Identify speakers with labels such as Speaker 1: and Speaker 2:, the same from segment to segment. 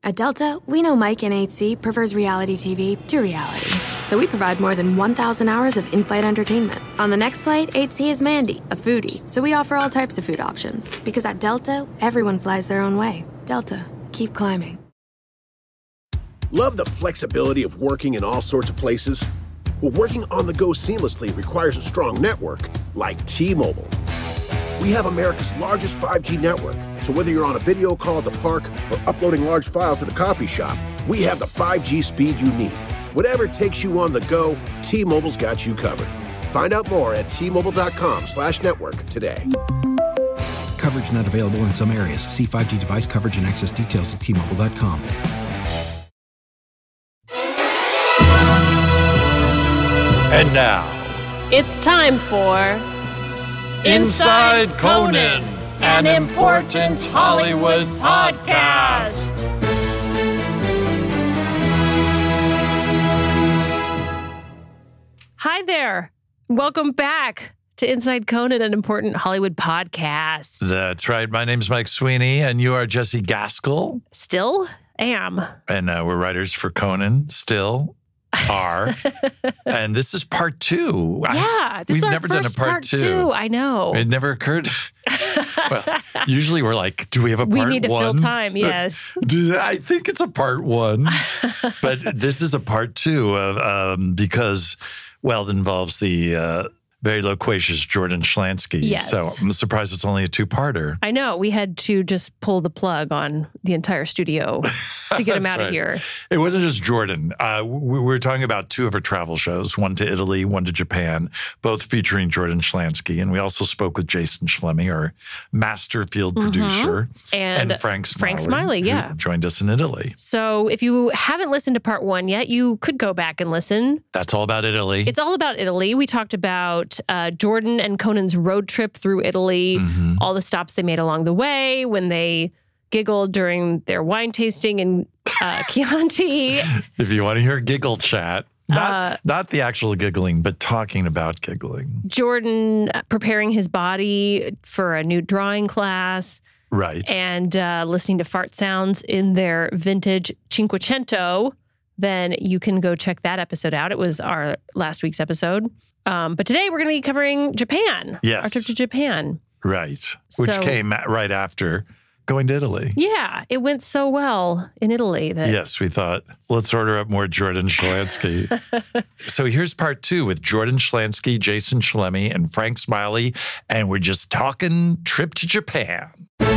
Speaker 1: At Delta, we know Mike in 8C prefers reality TV to reality. So we provide more than 1,000 hours of in-flight entertainment. On the next flight, 8C is Mandy, a foodie. So we offer all types of food options. Because at Delta, everyone flies their own way. Delta, keep climbing.
Speaker 2: Love the flexibility of working in all sorts of places? Well, working on the go seamlessly requires a strong network like T-Mobile. We have America's largest 5G network, so whether you're on a video call at the park or uploading large files at the coffee shop, we have the 5G speed you need. Whatever takes you on the go, T-Mobile's got you covered. Find out more at T-Mobile.com/network today.
Speaker 3: Coverage not available in some areas. See 5G device coverage and access details at T-Mobile.com.
Speaker 4: And now,
Speaker 5: it's time for
Speaker 4: Inside Conan, an important Hollywood podcast.
Speaker 5: Hi there. Welcome back to Inside Conan, an important Hollywood podcast.
Speaker 4: That's right. My name's Mike Sweeney, and you are Jesse Gaskell.
Speaker 5: Still am.
Speaker 4: And we're writers for Conan, still are. And this is part two.
Speaker 5: Yeah, this
Speaker 4: we've
Speaker 5: is our
Speaker 4: never
Speaker 5: first
Speaker 4: done a part two.
Speaker 5: I know.
Speaker 4: It never occurred. Well, usually we're like, do we have a part one?
Speaker 5: We need to fill time, yes.
Speaker 4: I think it's a part one. But this is a part two because, well, it involves the very loquacious Jordan Schlansky.
Speaker 5: Yes.
Speaker 4: So I'm surprised it's only a two-parter.
Speaker 5: I know. We had to just pull the plug on the entire studio to get him out of here.
Speaker 4: It wasn't just Jordan. We were talking about two of her travel shows, one to Italy, one to Japan, both featuring Jordan Schlansky. And we also spoke with Jason Schlemme, our master field producer,
Speaker 5: and
Speaker 4: Frank Smiley,
Speaker 5: yeah.
Speaker 4: who joined us in Italy.
Speaker 5: So if you haven't listened to part one yet, you could go back and listen.
Speaker 4: That's all about Italy.
Speaker 5: It's all about Italy. We talked about Jordan and Conan's road trip through Italy, all the stops they made along the way, when they giggled during their wine tasting in Chianti.
Speaker 4: If you want to hear giggle chat, not the actual giggling, but talking about giggling.
Speaker 5: Jordan preparing his body for a new drawing class.
Speaker 4: Right.
Speaker 5: And listening to fart sounds in their vintage Cinquecento. Then you can go check that episode out. It was our last week's episode. But today we're going to be covering Japan.
Speaker 4: Yes.
Speaker 5: Our trip to Japan.
Speaker 4: Right. Which came right after going to Italy.
Speaker 5: Yeah. It went so well in Italy.
Speaker 4: Yes, we thought, let's order up more Jordan Schlansky. So here's part two with Jordan Schlansky, Jason Schlemme, and Frank Smiley. And we're just talking trip to Japan.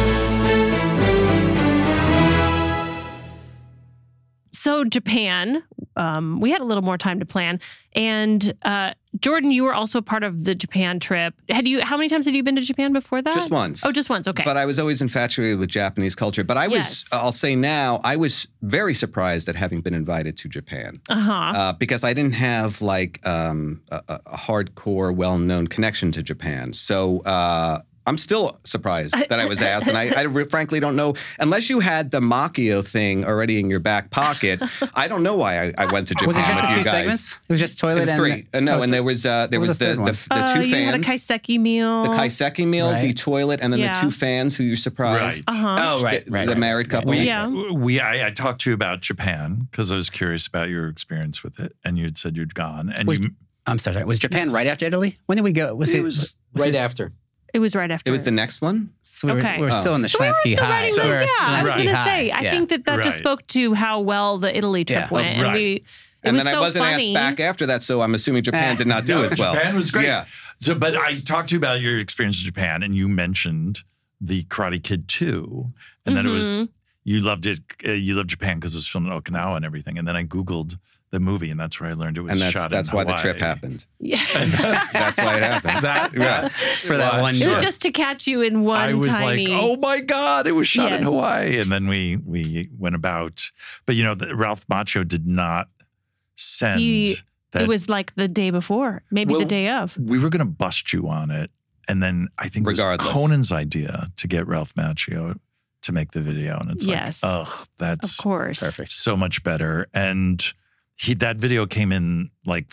Speaker 5: So Japan, we had a little more time to plan. And Jordan, you were also part of the Japan trip. How many times had you been to Japan before that?
Speaker 6: Just once.
Speaker 5: Oh, just once. Okay.
Speaker 6: But I was always infatuated with Japanese culture. But I'll say now, I was very surprised at having been invited to Japan. Because I didn't have like a hardcore, well-known connection to Japan. So I'm still surprised that I was asked, and I frankly don't know. Unless you had the Makio thing already in your back pocket, I don't know why I went to Japan
Speaker 7: Was it just
Speaker 6: with
Speaker 7: the
Speaker 6: you
Speaker 7: two
Speaker 6: guys.
Speaker 7: Segments? It was just toilet and
Speaker 6: three. And there was the two fans.
Speaker 5: You had a kaiseki meal.
Speaker 6: The kaiseki meal, the toilet, and then the two fans who you surprised.
Speaker 4: Right.
Speaker 7: Right.
Speaker 6: The married couple.
Speaker 4: I talked to you about Japan because I was curious about your experience with it, and you'd said you'd gone. And
Speaker 7: I'm sorry. Was Japan right after Italy? When did we go? Was it
Speaker 8: right after?
Speaker 5: It was right after.
Speaker 6: It was the next one?
Speaker 7: So we were still in the Schlansky high.
Speaker 5: I was going to say, I think that just spoke to how well the Italy trip went.
Speaker 6: And then I wasn't asked back after that, so I'm assuming Japan did not do as well.
Speaker 4: Japan was great.
Speaker 6: Yeah.
Speaker 4: So, but I talked to you about your experience in Japan, and you mentioned the Karate Kid 2, and then it was, you loved it, you loved Japan because it was filmed in Okinawa and everything. And then I Googled the movie, and that's where I learned it was shot in Hawaii.
Speaker 6: That's why the trip happened.
Speaker 5: Yeah.
Speaker 6: That's why it happened.
Speaker 7: For that one
Speaker 5: It was just to catch you in one
Speaker 4: I was
Speaker 5: tiny...
Speaker 4: like, oh my God, it was shot in Hawaii. And then we went about, but Ralph Macchio did not send that.
Speaker 5: It was like the day before, maybe the day of.
Speaker 4: We were going to bust you on it. And then I think it was Conan's idea to get Ralph Macchio to make the video. And it's that's
Speaker 5: of course.
Speaker 7: Perfect.
Speaker 4: So much better. And that video came in like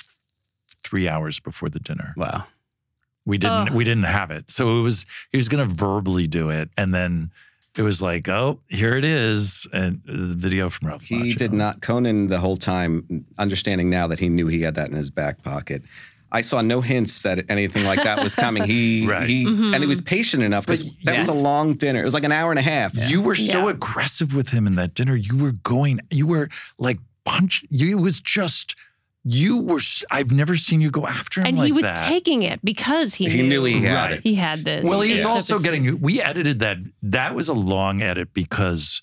Speaker 4: 3 hours before the dinner.
Speaker 7: Wow.
Speaker 4: We didn't have it. So he was going to verbally do it. And then it was like, oh, here it is, and the video from Ralph Macchio.
Speaker 6: He did not. Conan the whole time, understanding now that he knew he had that in his back pocket. I saw no hints that anything like that was coming. And he was patient enough because that was a long dinner. It was like an hour and a half.
Speaker 4: Yeah. You were so aggressive with him in that dinner. You were like I've never seen you go after him
Speaker 5: and
Speaker 4: like that.
Speaker 5: And he was taking it because he
Speaker 6: knew he had it.
Speaker 5: He had this.
Speaker 4: Well, he was also getting you. We edited that. That was a long edit because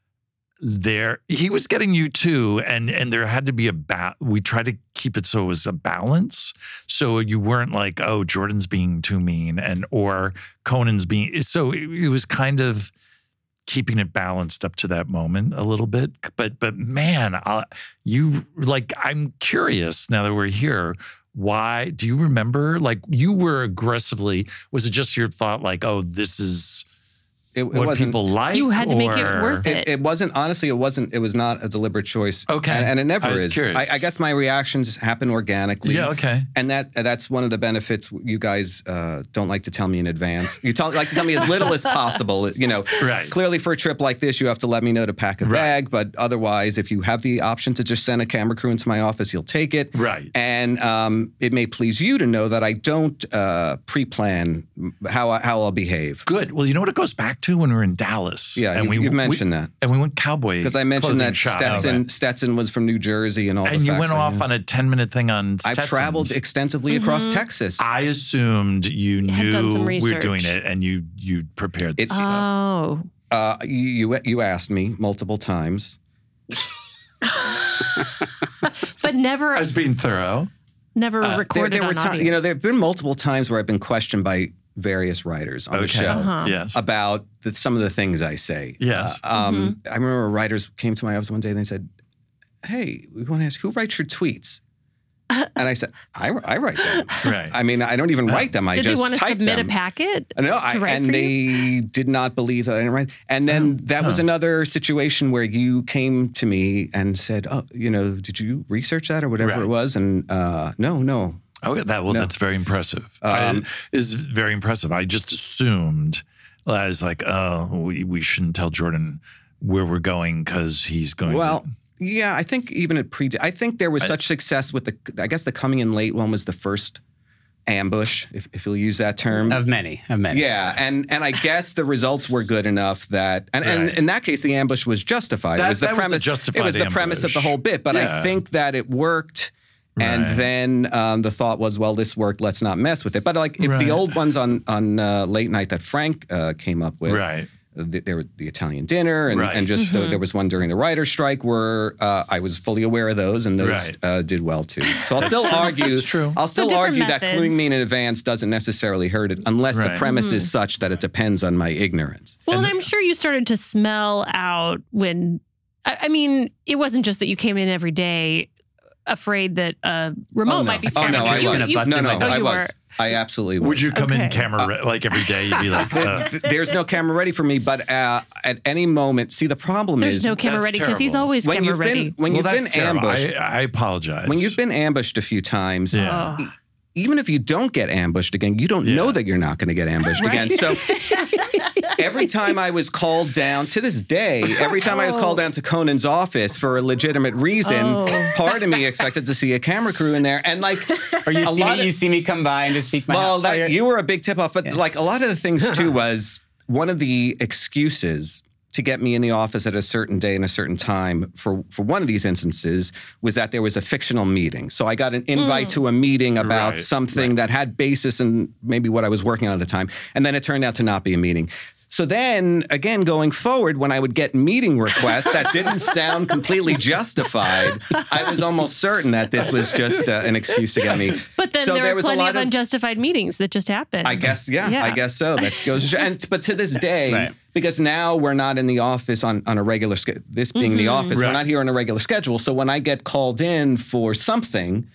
Speaker 4: he was getting you too, and there had to be we tried to keep it so it was a balance, so you weren't like, oh, Jordan's being too mean, or Conan's being. So it was kind of keeping it balanced up to that moment a little bit. But man, I'm curious now that we're here. Why do you remember? Like you were aggressively. Was it just your thought, like, oh, this is. What people like?
Speaker 5: You had to make it worth it.
Speaker 6: It wasn't, honestly, it was not a deliberate choice.
Speaker 4: Okay.
Speaker 6: And it never is.
Speaker 4: Curious.
Speaker 6: I guess my reactions happen organically.
Speaker 4: Yeah, okay.
Speaker 6: And that's one of the benefits. You guys don't like to tell me in advance. You like to tell me as little as possible.
Speaker 4: Right.
Speaker 6: Clearly for a trip like this, you have to let me know to pack a bag. But otherwise, if you have the option to just send a camera crew into my office, you'll take it.
Speaker 4: Right.
Speaker 6: And it may please you to know that I don't pre-plan how I'll behave.
Speaker 4: Good. Well, you know what it goes back to when we were in Dallas.
Speaker 6: Yeah, and you've mentioned that.
Speaker 4: And we went cowboy.
Speaker 6: Because I mentioned that Stetson was from New Jersey and all
Speaker 4: and
Speaker 6: the
Speaker 4: you went off on a 10-minute thing on Stetson's.
Speaker 6: I've traveled extensively across Texas.
Speaker 4: I assumed you knew we were doing it and you prepared this stuff.
Speaker 5: Oh.
Speaker 6: You asked me multiple times.
Speaker 5: But never.
Speaker 4: I was being thorough.
Speaker 5: Never recorded on audio.
Speaker 6: There have been multiple times where I've been questioned by various writers on the show about some of the things I say.
Speaker 4: Yes.
Speaker 6: I remember writers came to my office one day and they said, hey, we want to ask, who writes your tweets? And I said, I write them.
Speaker 4: Right.
Speaker 6: I mean, I don't even write them. I just type them.
Speaker 5: Did they want to submit a packet?
Speaker 6: No, they did not believe that I didn't write. And then that was another situation where you came to me and said, oh, did you research that or whatever it was? And no.
Speaker 4: Oh, that's very impressive. Is very impressive. I just assumed, I was like, oh, we shouldn't tell Jordan where we're going because he's going to.
Speaker 6: Yeah, I think even I think there was such success with I guess the coming in late one was the first ambush, if you'll use that term.
Speaker 7: Of many.
Speaker 6: Yeah, and I guess the results were good enough that, and in that case, the ambush was justified. It was the premise. It was the premise of the whole bit, but I think that it worked. And then the thought was, well, this worked. Let's not mess with it. But if the old ones on late night that Frank came up with, there were the Italian dinner, and just there was one during the writer's strike where I was fully aware of those, and those did well too. So I'll still argue. That's true. I'll still argue that cluing me in advance doesn't necessarily hurt it, unless the premise is such that it depends on my ignorance.
Speaker 5: Well, and I'm sure you started to smell out when. I mean, it wasn't just that you came in every day afraid that remote might be scrambled.
Speaker 6: I was. I absolutely was.
Speaker 4: Would you come in camera like every day? You'd be like,
Speaker 6: there's no camera ready for me, but at any moment, see, the problem
Speaker 5: there's
Speaker 6: is
Speaker 5: no camera ready because he's always camera ready.
Speaker 6: When you've been ambushed,
Speaker 4: I apologize.
Speaker 6: When you've been ambushed a few times, even if you don't get ambushed again, you don't know that you're not going to get ambushed again. So every time I was called down, to this day, every time I was called down to Conan's office for a legitimate reason, part of me expected to see a camera crew in there. And
Speaker 7: or you see me come by and just speak my house.
Speaker 6: You were a big tip-off. But a lot of the things, too, was one of the excuses to get me in the office at a certain day and a certain time for one of these instances was that there was a fictional meeting. So I got an invite to a meeting about something that had basis in maybe what I was working on at the time. And then it turned out to not be a meeting. So then, again, going forward, when I would get meeting requests that didn't sound completely justified, I was almost certain that this was just an excuse to get me.
Speaker 5: But then there were plenty of unjustified meetings that just happened.
Speaker 6: I guess, I guess so. That goes. But to this day, because now we're not in the office on a regular schedule, this being the office, we're not here on a regular schedule. So when I get called in for something,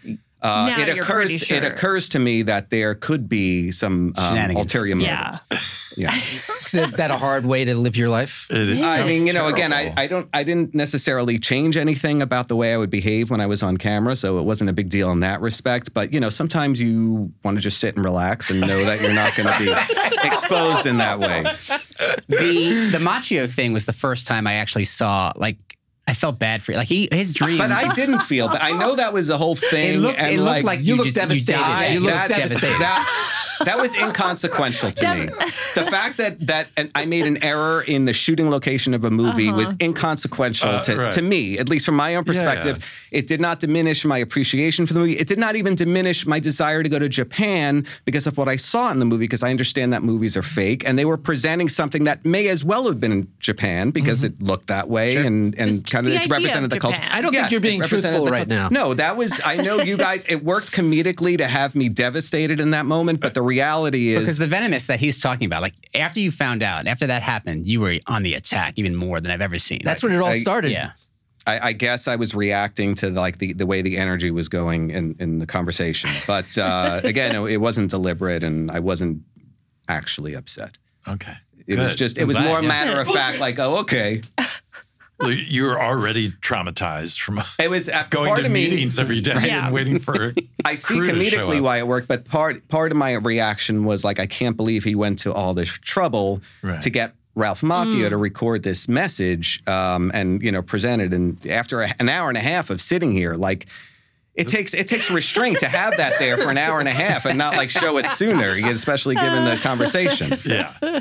Speaker 6: It occurs to me that there could be some ulterior motives. Yeah.
Speaker 8: Isn't that a hard way to live your life?
Speaker 4: It is.
Speaker 6: I mean, again, I didn't necessarily change anything about the way I would behave when I was on camera, so it wasn't a big deal in that respect. But, sometimes you want to just sit and relax and know that you're not going to be exposed in that way.
Speaker 7: The Macchio thing was the first time I actually saw, I felt bad for you. His dream.
Speaker 6: But I didn't feel bad. I know that was the whole thing.
Speaker 7: It looked like you looked devastated.
Speaker 8: You looked devastated.
Speaker 6: That was inconsequential to me. The fact that I made an error in the shooting location of a movie was inconsequential to me, at least from my own perspective. Yeah. It did not diminish my appreciation for the movie. It did not even diminish my desire to go to Japan because of what I saw in the movie, because I understand that movies are fake, and they were presenting something that may as well have been in Japan because it looked that way and kind of represented the culture.
Speaker 8: I don't think you're being truthful right now.
Speaker 6: No, I know you guys, it worked comedically to have me devastated in that moment, but the reality is...
Speaker 7: Because the venomous that he's talking about, after you found out, after that happened, you were on the attack even more than I've ever seen.
Speaker 8: That's when it all started.
Speaker 7: Yeah.
Speaker 6: I guess I was reacting to the way the energy was going in the conversation. But again, it wasn't deliberate, and I wasn't actually upset.
Speaker 4: Okay.
Speaker 6: It was more matter of fact, okay.
Speaker 4: Well, you were already traumatized from
Speaker 6: going
Speaker 4: to meetings every day and waiting for
Speaker 6: I see comedically why it worked, but part of my reaction was I can't believe he went to all this trouble to get Ralph Macchio to record this message and present it. And after an hour and a half of sitting here, it takes restraint to have that there for an hour and a half and not show it sooner, especially given the conversation.
Speaker 4: Yeah.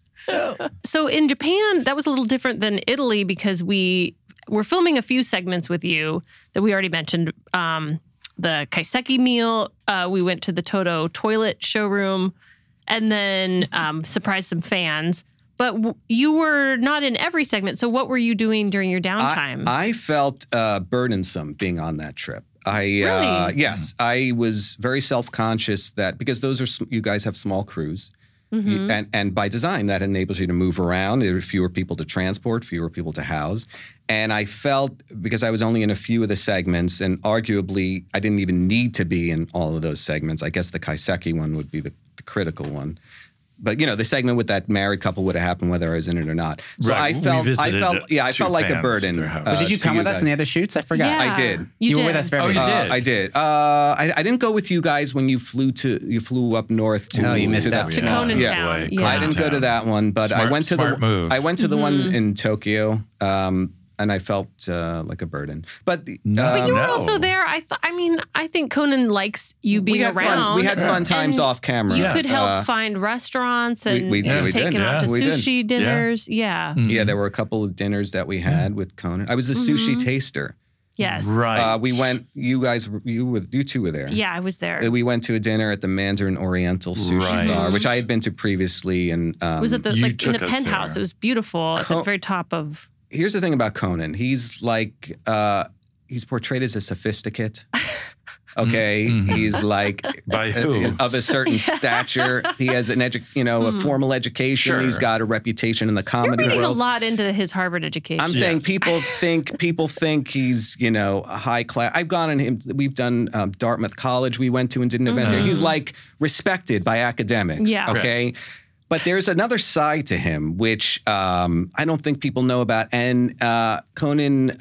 Speaker 5: So in Japan, that was a little different than Italy because we were filming a few segments with you that we already mentioned. The kaiseki meal, we went to the Toto toilet showroom, and then surprised some fans. But you were not in every segment. So what were you doing during your downtime?
Speaker 6: I felt burdensome being on that trip.
Speaker 5: Really?
Speaker 6: Yes, I was very self-conscious because you guys have small crews. Mm-hmm. And by design, that enables you to move around. There are fewer people to transport, fewer people to house. And I felt, because I was only in a few of the segments, and arguably I didn't even need to be in all of those segments. I guess the kaiseki one would be the critical one. But the segment with that married couple would have happened whether I was in it or not. So I felt like a burden.
Speaker 7: But did you come with us in the other shoots? I forgot.
Speaker 5: Yeah,
Speaker 6: I did.
Speaker 5: You
Speaker 7: were with us very much.
Speaker 4: You did.
Speaker 6: I did. I didn't go with you guys when you flew up north to.
Speaker 7: Oh, you missed out.
Speaker 5: To Conan Town.
Speaker 4: Yeah.
Speaker 6: I didn't go to that one, but I went to the one in Tokyo. And I felt like a burden. But
Speaker 5: you were also there. I think Conan likes you being around.
Speaker 6: We had fun times off camera.
Speaker 5: You could help find restaurants and
Speaker 6: we
Speaker 5: take
Speaker 6: did.
Speaker 5: him out to sushi dinners. Yeah.
Speaker 6: Yeah, there were a couple of dinners that we had with Conan. I was the sushi taster.
Speaker 5: Yes.
Speaker 6: Right. We went. You two were there.
Speaker 5: Yeah, I was there.
Speaker 6: We went to a dinner at the Mandarin Oriental Sushi Bar, which I had been to previously, and
Speaker 5: it was at the in the penthouse. It was beautiful at the very top of.
Speaker 6: Here's the thing about Conan. He's he's portrayed as a sophisticate. Okay, he's
Speaker 4: by who?
Speaker 6: Of a certain stature. He has an a formal education. Sure. He's got a reputation in the comedy
Speaker 5: You're reading
Speaker 6: world.
Speaker 5: a lot into his Harvard education.
Speaker 6: I'm saying people think he's high class. I've gone on him. We've done Dartmouth College. We went to and did an event there. He's respected by academics.
Speaker 5: Yeah.
Speaker 6: Okay. Right. But there's another side to him, which I don't think people know about. And Conan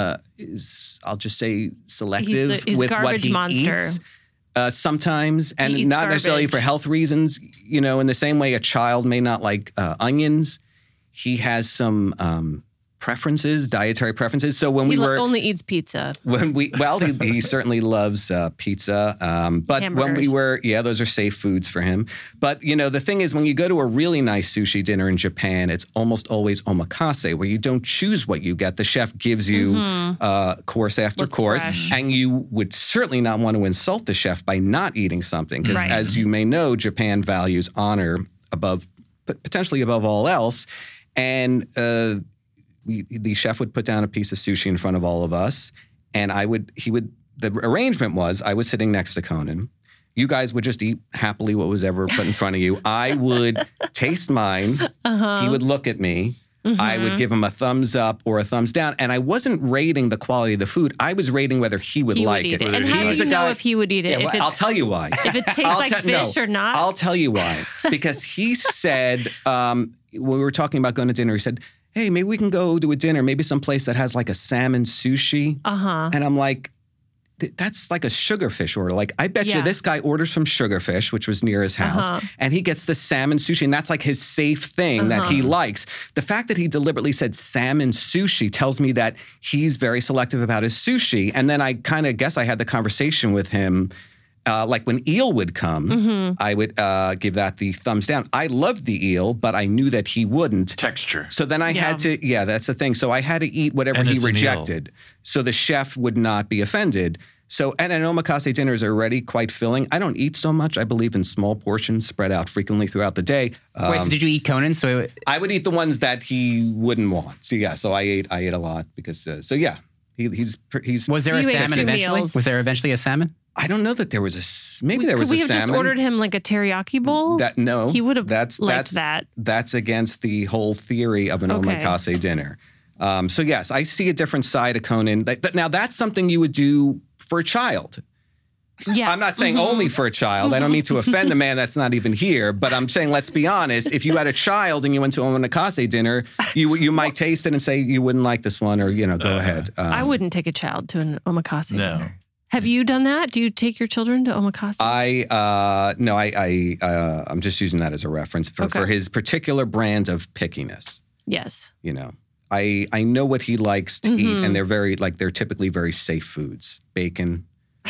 Speaker 6: is, I'll just say, selective
Speaker 5: he's
Speaker 6: with what he
Speaker 5: monster.
Speaker 6: eats sometimes. And not
Speaker 5: garbage.
Speaker 6: necessarily for health reasons. In the same way a child may not like onions, he has some dietary preferences. So when
Speaker 5: he only eats pizza.
Speaker 6: He certainly loves pizza. But
Speaker 5: hamburgers.
Speaker 6: When we were, those are safe foods for him. But the thing is, when you go to a really nice sushi dinner in Japan, it's almost always omakase, where you don't choose what you get. The chef gives you course after course,
Speaker 5: fresh.
Speaker 6: and you would certainly not want to insult the chef by not eating something, because as you may know, Japan values honor potentially above all else, and the chef would put down a piece of sushi in front of all of us, and the arrangement was I was sitting next to Conan. You guys would just eat happily what was ever put in front of you. I would taste mine. He would look at me. I would give him a thumbs up or a thumbs down. And I wasn't rating the quality of the food. I was rating whether he would like it.
Speaker 5: And how do you know if he would eat it?
Speaker 6: Yeah, I'll tell you why.
Speaker 5: If it tastes like fish or not?
Speaker 6: I'll tell you why. Because he said, when we were talking about going to dinner, he said, hey, maybe we can go to a dinner, maybe someplace that has like a salmon sushi. And I'm like, that's like a Sugarfish order. Like, I bet you this guy orders from Sugarfish, which was near his house, and he gets the salmon sushi, and that's like his safe thing that he likes. The fact that he deliberately said salmon sushi tells me that he's very selective about his sushi. And then I kind of guess I had the conversation with him. Like when eel would come, I would give that the thumbs down. I loved the eel, but I knew that he wouldn't.
Speaker 4: Texture.
Speaker 6: So then I had to, that's the thing. So I had to eat whatever he rejected. So the chef would not be offended. So, and an omakase dinner is already quite filling. I don't eat so much. I believe in small portions spread out frequently throughout the day.
Speaker 7: Wait, so did you eat Conan? So
Speaker 6: I would eat the ones that he wouldn't want. So yeah, so I ate a lot because, he's.
Speaker 7: Was there a salmon eventually? Was there eventually a salmon?
Speaker 6: I don't know that there was maybe there was a salmon.
Speaker 5: Could we have just ordered him like a teriyaki bowl?
Speaker 6: No.
Speaker 5: He would have liked that.
Speaker 6: That's against the whole theory of an omakase dinner. So yes, I see a different side of Conan. Now that's something you would do for a child.
Speaker 5: Yeah.
Speaker 6: I'm not saying only for a child. I don't mean to offend the man that's not even here, but I'm saying, let's be honest. If you had a child and you went to an omakase dinner, you might taste it and say you wouldn't like this one, or go ahead.
Speaker 5: I wouldn't take a child to an omakase dinner.
Speaker 4: No.
Speaker 5: Have you done that? Do you take your children to omakase?
Speaker 6: I'm just using that as a reference for his particular brand of pickiness.
Speaker 5: Yes.
Speaker 6: I know what he likes to eat, and they're typically very safe foods. Bacon,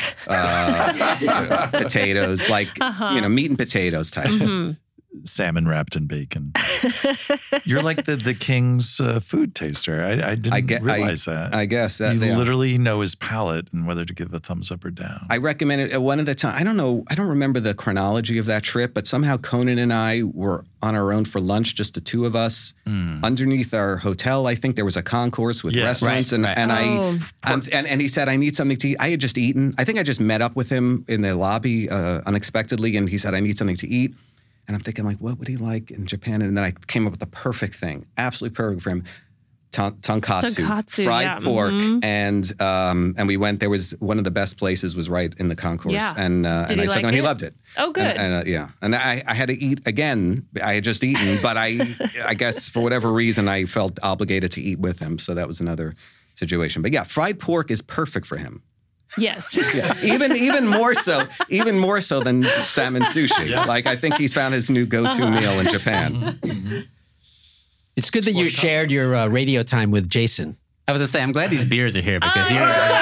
Speaker 6: potatoes, meat and potatoes type.
Speaker 4: Salmon wrapped in bacon. You're like the king's food taster. I didn't realize that.
Speaker 6: I guess.
Speaker 4: You literally know his palate and whether to give a thumbs up or down.
Speaker 6: I recommend it at one of the time. I don't remember the chronology of that trip, but somehow Conan and I were on our own for lunch, just the two of us. Underneath our hotel, I think there was a concourse with restaurants. And he said, I need something to eat. I had just eaten. I think I just met up with him in the lobby unexpectedly, and he said, I need something to eat. And I'm thinking, like, what would he like in Japan? And then I came up with the perfect thing, absolutely perfect for him. Tonkatsu, fried pork, and we went. There was one of the best places was right in the concourse, and I took him, and he loved it.
Speaker 5: Oh, good.
Speaker 6: And I had to eat again. I had just eaten, but I guess for whatever reason I felt obligated to eat with him. So that was another situation. But yeah, fried pork is perfect for him.
Speaker 5: Yes.
Speaker 6: Even more so than salmon sushi. Yeah. Like, I think he's found his new go-to meal in Japan.
Speaker 8: It's good that you shared your radio time with Jason.
Speaker 7: I was going to say, I'm glad these beers are here because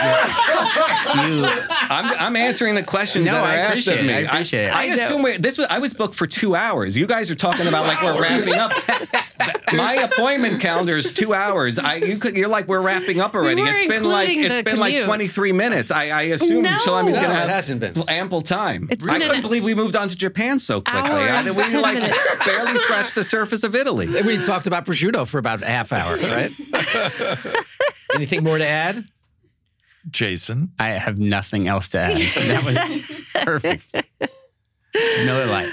Speaker 6: I'm answering the questions that are asked of me.
Speaker 7: I appreciate it.
Speaker 6: I assume I was booked for 2 hours. You guys are talking about like we're wrapping up. My appointment calendar is 2 hours. You're like, we're wrapping up already. It's been like 23 minutes. I assume Shalami's going to have ample time. I couldn't believe we moved on to Japan so quickly. We barely scratched the surface of Italy.
Speaker 8: We talked about prosciutto for about a half hour, right? Anything more to add?
Speaker 4: Jason?
Speaker 7: I have nothing else to add. That was perfect. Miller Lite.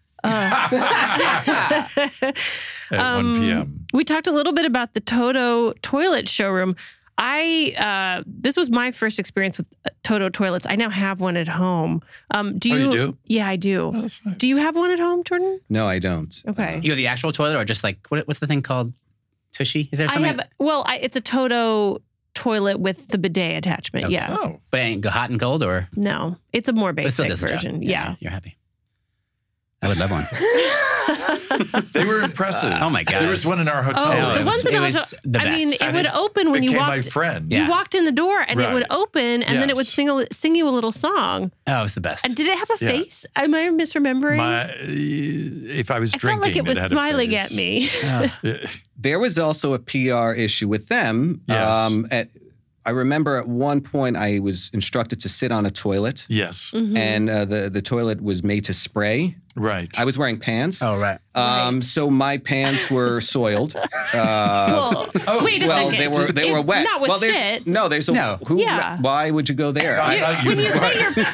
Speaker 4: At 1 p.m.
Speaker 5: We talked a little bit about the Toto toilet showroom. This was my first experience with Toto toilets. I now have one at home.
Speaker 4: You do?
Speaker 5: Yeah, I do.
Speaker 4: Oh, that's nice.
Speaker 5: Do you have one at home, Jordan?
Speaker 6: No, I don't.
Speaker 5: Okay.
Speaker 7: You have the actual toilet, or just like what's the thing called? Tushy? Is there something?
Speaker 5: It's a Toto toilet with the bidet attachment. Okay. Yeah.
Speaker 4: Oh.
Speaker 7: But it ain't hot and cold, or?
Speaker 5: No, it's a more basic version. Yeah.
Speaker 7: You're happy. I would love one.
Speaker 4: They were impressive.
Speaker 7: Oh my God.
Speaker 4: There was one in our hotel.
Speaker 5: Oh, the ones in the hotel.
Speaker 7: The best.
Speaker 5: I mean, it would open when you walked.
Speaker 4: My friend.
Speaker 5: You walked in the door, and it would open, and then it would sing you a little song.
Speaker 7: Oh, it was the best.
Speaker 5: And did it have a face? Am I misremembering?
Speaker 4: If I was drinking,
Speaker 5: I felt like it was smiling at me.
Speaker 6: There was also a PR issue with them.
Speaker 4: Yes.
Speaker 6: I remember at one point I was instructed to sit on a toilet.
Speaker 4: Yes.
Speaker 5: Mm-hmm.
Speaker 6: And the toilet was made to spray.
Speaker 4: Right.
Speaker 6: I was wearing pants.
Speaker 7: Oh, right.
Speaker 6: So my pants were soiled.
Speaker 5: Wait a second.
Speaker 6: They were wet.
Speaker 5: Not with shit.
Speaker 6: Why would you go there?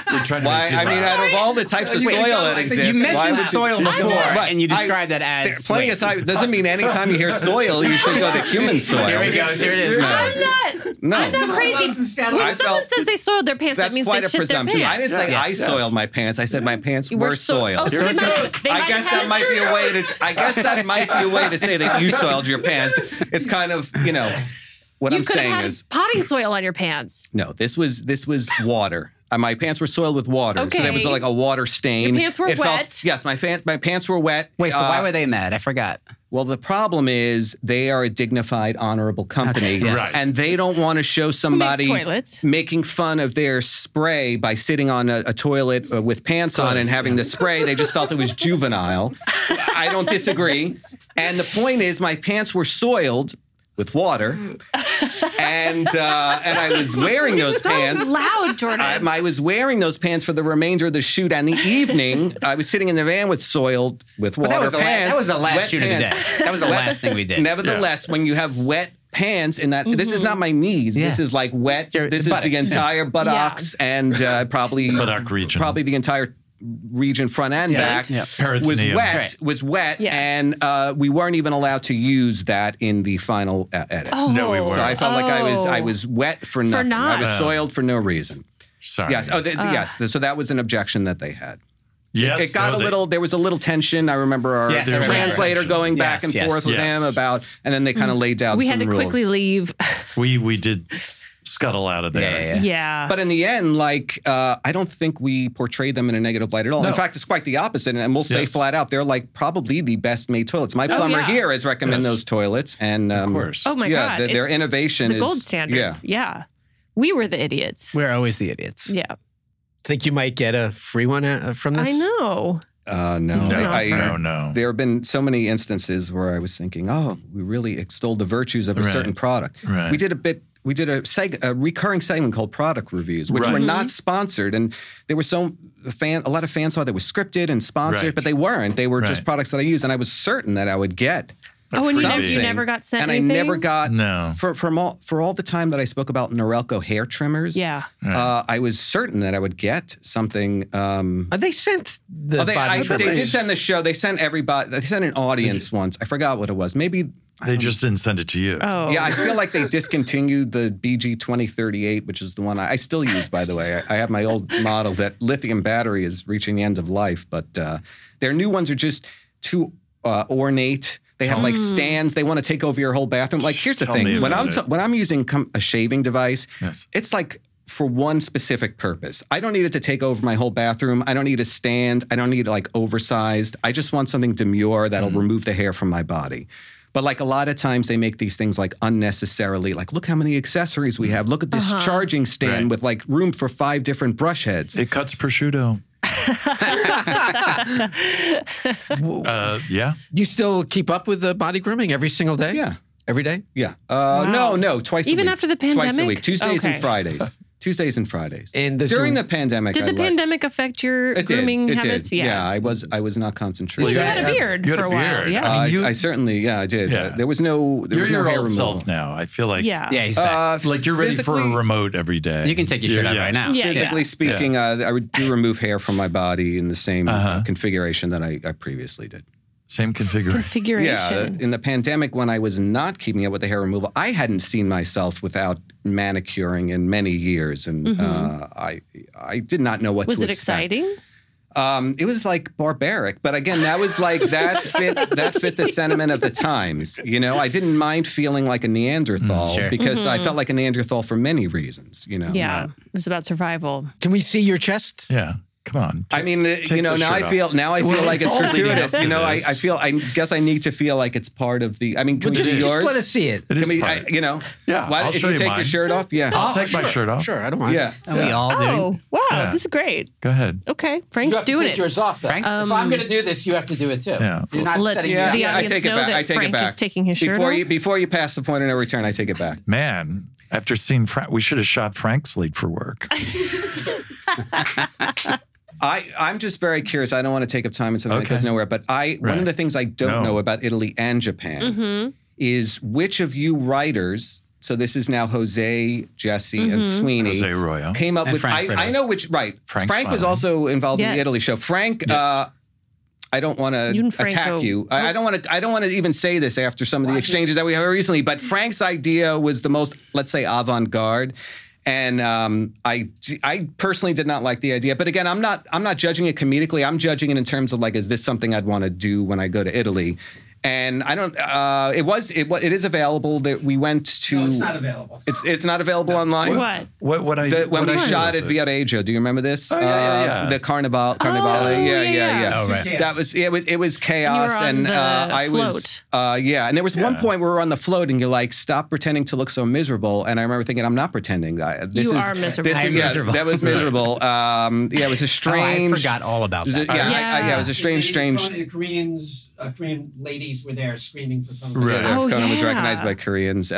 Speaker 6: Why? I mean, out of all the types of soil that exist,
Speaker 7: you mentioned soil before, and you described that as
Speaker 6: plenty of time. Doesn't mean anytime you hear soil, you should go to human soil.
Speaker 7: Here we go. Here it is.
Speaker 5: I'm not crazy. When someone says they soiled their pants, that means they shit their pants.
Speaker 6: I didn't say I soiled my pants. I said my pants were soiled.
Speaker 5: Oh, so they
Speaker 6: I guess that might be a way to. I guess that might be a way to say that you soiled your pants. It's kind of, what I'm saying is
Speaker 5: potting soil on your pants.
Speaker 6: No, this was water. My pants were soiled with water,
Speaker 5: okay.
Speaker 6: So there was like a water stain.
Speaker 5: Your pants were wet.
Speaker 6: Yes, my pants were wet.
Speaker 7: Wait, so why were they mad? I forgot.
Speaker 6: Well, the problem is they are a dignified, honorable company, and they don't want to show somebody making fun of their spray by sitting on a toilet with pants on and having the spray. They just felt it was juvenile. I don't disagree. And the point is, my pants were soiled with water, and I was wearing those pants.
Speaker 5: So loud, Jordan.
Speaker 6: I was wearing those pants for the remainder of the shoot. And the evening, I was sitting in the van with soiled with water pants.
Speaker 7: That was the last shoot of the day. That was the last thing we did.
Speaker 6: Nevertheless, when you have wet pants in that, this is not my knees. Yeah. This is like wet. This is the entire buttocks and probably
Speaker 4: buttock region.
Speaker 6: Probably the entire region front and back was wet and we weren't even allowed to use that in the final edit.
Speaker 4: No, we weren't.
Speaker 6: So I felt like I was wet for nothing. I was soiled for no reason.
Speaker 4: Sorry.
Speaker 6: Yes. Yes. So that was an objection that they had.
Speaker 4: Yes.
Speaker 6: It got there was a little tension. I remember our translator going back and forth with him about, and then they kind of laid down
Speaker 5: we
Speaker 6: some rules.
Speaker 5: We had to quickly leave.
Speaker 4: We did scuttle out of there.
Speaker 5: Yeah.
Speaker 6: But in the end, I don't think we portrayed them in a negative light at all. No. In fact, it's quite the opposite. And we'll say flat out, they're like probably the best made toilets. My plumber here has recommended those toilets. And
Speaker 4: of course.
Speaker 5: Oh my God.
Speaker 6: Their innovation is
Speaker 5: the gold standard. Yeah. We were the idiots.
Speaker 7: We're always the idiots.
Speaker 5: Yeah.
Speaker 8: Think you might get a free one from this?
Speaker 5: I know.
Speaker 6: No. There have been so many instances where I was thinking, we really extolled the virtues of a certain product.
Speaker 4: Right.
Speaker 6: We did a recurring segment called Product Reviews, which were not sponsored. And there were a lot of fans thought they were scripted and sponsored, but they weren't. They were just products that I used. And I was certain that I would get
Speaker 5: and you never got sent
Speaker 6: and
Speaker 5: anything?
Speaker 6: I never got, for all the time that I spoke about Norelco hair trimmers, I was certain that I would get something.
Speaker 8: They sent the
Speaker 6: they did send the show. They sent everybody. They sent an audience once. I forgot what it was. Maybe
Speaker 4: they just didn't send it to you.
Speaker 5: Oh.
Speaker 6: Yeah, I feel like they discontinued the BG 2038, which is the one I still use, by the way. I have my old model. That lithium battery is reaching the end of life, but their new ones are just too ornate. They have stands. They want to take over your whole bathroom. Like, here's the thing. When I'm using a shaving device, it's like for one specific purpose. I don't need it to take over my whole bathroom. I don't need a stand. I don't need it oversized. I just want something demure that'll remove the hair from my body. But a lot of times they make these things unnecessarily, look how many accessories we have. Look at this charging stand with room for 5 different brush heads.
Speaker 4: It cuts prosciutto.
Speaker 8: You still keep up with the body grooming every single day?
Speaker 6: Yeah.
Speaker 8: Every day?
Speaker 6: Yeah.
Speaker 5: Wow.
Speaker 6: No, twice a week.
Speaker 5: Even after the pandemic?
Speaker 6: Twice a week. Tuesdays and Fridays. Tuesdays and Fridays.
Speaker 8: And
Speaker 6: during the pandemic,
Speaker 5: did the pandemic affect your grooming habits?
Speaker 6: Did. Yeah, I was not concentrating.
Speaker 5: You had a beard for a while. Yeah,
Speaker 6: I certainly, I did.
Speaker 4: Yeah.
Speaker 6: There was no.
Speaker 4: You're your
Speaker 6: hair
Speaker 4: old
Speaker 6: removal.
Speaker 4: Self now. I feel like.
Speaker 7: Yeah, he's back.
Speaker 4: You're ready for a remote every day.
Speaker 7: You can take your shirt out right now.
Speaker 5: Yeah,
Speaker 6: physically speaking, I do remove hair from my body in the same configuration that I previously did.
Speaker 4: Same configuration.
Speaker 6: Yeah, in the pandemic when I was not keeping up with the hair removal, I hadn't seen myself without manicuring in many years, and I did not know what to expect.
Speaker 5: Was it exciting?
Speaker 6: It was barbaric, but again, that was that fit the sentiment of the times. I didn't mind feeling like a Neanderthal because I felt like a Neanderthal for many reasons.
Speaker 5: Yeah, it was about survival.
Speaker 8: Can we see your chest?
Speaker 4: Yeah. Come on.
Speaker 6: I mean, now I feel like it's gratuitous. I guess I need to feel like it's part of the. I mean, can we see yours?
Speaker 8: Just let us see it.
Speaker 4: It is
Speaker 6: part.
Speaker 4: Yeah.
Speaker 6: Why, if you take your shirt off,
Speaker 4: I'll take my shirt off.
Speaker 8: Sure, I don't mind.
Speaker 6: Yeah.
Speaker 7: We all do.
Speaker 5: Oh, wow, this is great.
Speaker 4: Go ahead.
Speaker 5: Okay, Frank's
Speaker 8: you have
Speaker 5: doing
Speaker 8: to take yours off, though.
Speaker 7: Frank's,
Speaker 8: if I'm going to do this, you have to do it too.
Speaker 4: Yeah.
Speaker 8: You're not setting me up.
Speaker 5: The
Speaker 6: I
Speaker 5: audience
Speaker 6: take it
Speaker 5: know
Speaker 6: back.
Speaker 5: that
Speaker 6: I take
Speaker 5: Frank
Speaker 6: it back.
Speaker 5: is taking his shirt off.
Speaker 6: Before you pass the point of no return, I take it back.
Speaker 4: Man, after seeing Frank, we should have shot Frank's late for work.
Speaker 6: I'm just very curious. I don't want to take up time and something that goes nowhere. But one of the things I don't know about Italy and Japan is which of you writers So this is now Jose, Jesse, and Sweeney.
Speaker 4: Jose Arroyo.
Speaker 6: Came up
Speaker 7: And
Speaker 6: with,
Speaker 7: Frank
Speaker 6: I know which, right. Frank was also involved in the Italy show. Frank, I don't want to attack you. I don't want to even say this after some of the exchanges that we had recently, but Frank's idea was the most, let's say, avant-garde. And I personally did not like the idea. But again, I'm not judging it comedically. I'm judging it in terms of like, is this something I'd want to do when I go to Italy? And I don't. It is available. That we went to.
Speaker 9: No, it's not available.
Speaker 6: It's not available online.
Speaker 5: What?
Speaker 6: When we shot at Viareggio, do you remember this?
Speaker 4: Oh, yeah.
Speaker 6: The Carnivale.
Speaker 5: Yeah.
Speaker 7: Oh, right.
Speaker 6: That was it was chaos,
Speaker 5: and
Speaker 6: I
Speaker 5: float.
Speaker 6: was and there was one point where we were on the float, and you're like, stop pretending to look so miserable. And I remember thinking, I'm not pretending. This
Speaker 5: You
Speaker 6: is
Speaker 5: are miserable.
Speaker 6: This,
Speaker 7: I'm
Speaker 6: yeah,
Speaker 7: miserable.
Speaker 6: that was miserable. It was a strange.
Speaker 7: I forgot all about that.
Speaker 6: It was a strange.
Speaker 9: The Korean ladies were there screaming for Conan.
Speaker 4: Right.
Speaker 6: Conan was recognized by Koreans.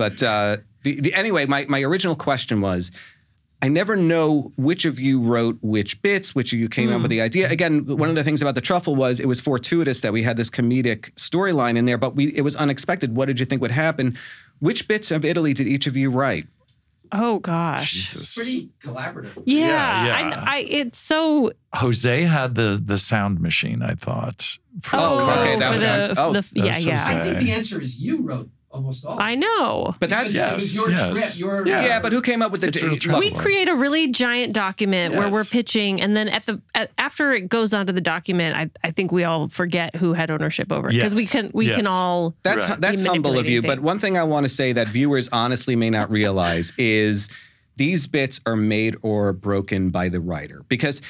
Speaker 6: Anyway, my original question was, I never know which of you wrote which bits, which of you came up with the idea. Again, one of the things about The Truffle was it was fortuitous that we had this comedic storyline in there, but it was unexpected. What did you think would happen? Which bits of Italy did each of you write?
Speaker 5: Oh gosh.
Speaker 4: Jesus.
Speaker 9: Pretty collaborative.
Speaker 5: Yeah. It's so.
Speaker 4: Jose had the sound machine, I thought.
Speaker 6: Okay, that was
Speaker 5: yeah.
Speaker 9: I think the answer is you wrote almost all.
Speaker 5: I know.
Speaker 6: But that's
Speaker 9: it was your trip.
Speaker 6: but who came up with the?
Speaker 5: We create a really giant document where we're pitching, and then after it goes onto the document, I think we all forget who had ownership over it because we can all.
Speaker 6: That's humble of you. But one thing I want to say that viewers honestly may not realize is these bits are made or broken by the writer because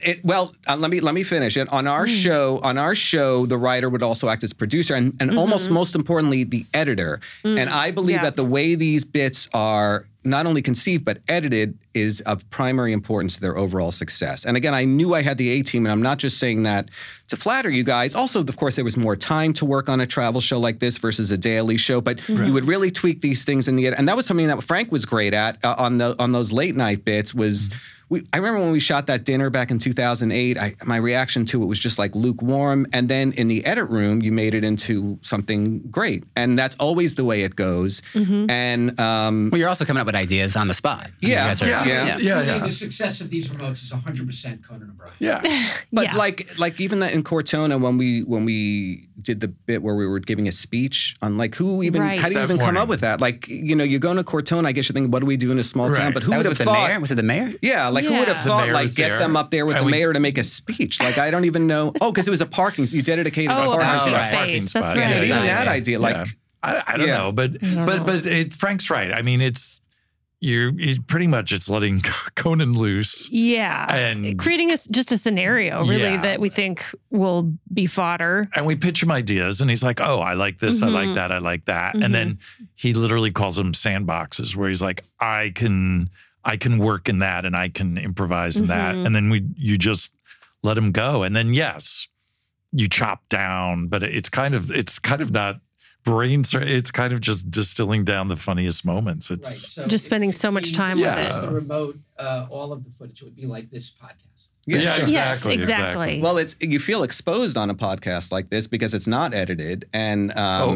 Speaker 6: let me finish it. On our show, the writer would also act as producer and almost most importantly, the editor. And I believe that the way these bits are not only conceived but edited is of primary importance to their overall success. And again, I knew I had the A-team, and I'm not just saying that to flatter you guys. Also, of course, there was more time to work on a travel show like this versus a daily show, but you would really tweak these things in the edit. And that was something that Frank was great at on those late night bits was I remember when we shot that dinner back in 2008, my reaction to it was just like lukewarm. And then in the edit room, you made it into something great. And that's always the way it goes. And
Speaker 7: well, you're also coming up with ideas on the spot.
Speaker 6: Yeah.
Speaker 9: The success of these remotes is 100% Conan O'Brien.
Speaker 4: Yeah.
Speaker 6: But like even that in Cortona when we did the bit where we were giving a speech on like how do you even come up with that? Like, you're going to Cortona, I guess you're thinking, what do we do in a small town? But who would have thought?
Speaker 7: Was it the mayor?
Speaker 6: Yeah, who would have thought, like, get them up there with the mayor to make a speech? Like, I don't even know. Oh, because it was a parking, you dedicated a parking
Speaker 5: space. That's
Speaker 6: right.
Speaker 5: right.
Speaker 6: Even that idea, like,
Speaker 4: I don't know, but Frank's right. I mean, it's pretty much it's letting Conan loose.
Speaker 5: Yeah, and creating just a scenario really that we think will be fodder.
Speaker 4: And we pitch him ideas, and he's like, "Oh, I like this, I like that, I like that," and then he literally calls them sandboxes, where he's like, I can work in that and I can improvise in that. And then you just let him go. And then, yes, you chop down, but it's kind of not brains. It's kind of just distilling down the funniest moments. It's
Speaker 5: just spending so much time with it.
Speaker 9: The remote, all of the footage would be like this podcast.
Speaker 4: Yeah, sure.
Speaker 5: Exactly.
Speaker 6: Well, you feel exposed on a podcast like this because it's not edited, and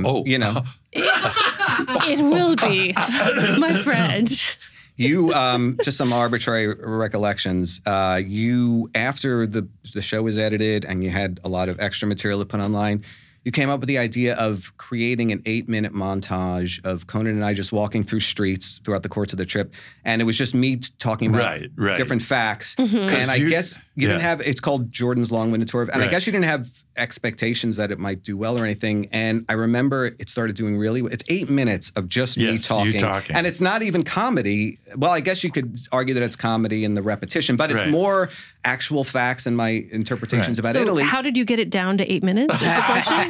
Speaker 5: it will be, my friend.
Speaker 6: You just some arbitrary recollections. You after the show was edited and you had a lot of extra material to put online, you came up with the idea of creating an 8-minute montage of Conan and I just walking through streets throughout the course of the trip, and it was just me talking about different facts. And I guess you didn't have. It's called Jordan's Long-Winded Tour, and I guess you didn't have expectations that it might do well or anything. And I remember it started doing really well. It's 8 minutes of just me talking, and it's not even comedy. Well, I guess you could argue that it's comedy in the repetition, but it's more actual facts and my interpretations about Italy.
Speaker 5: How did you get it down to 8 minutes? Is the question?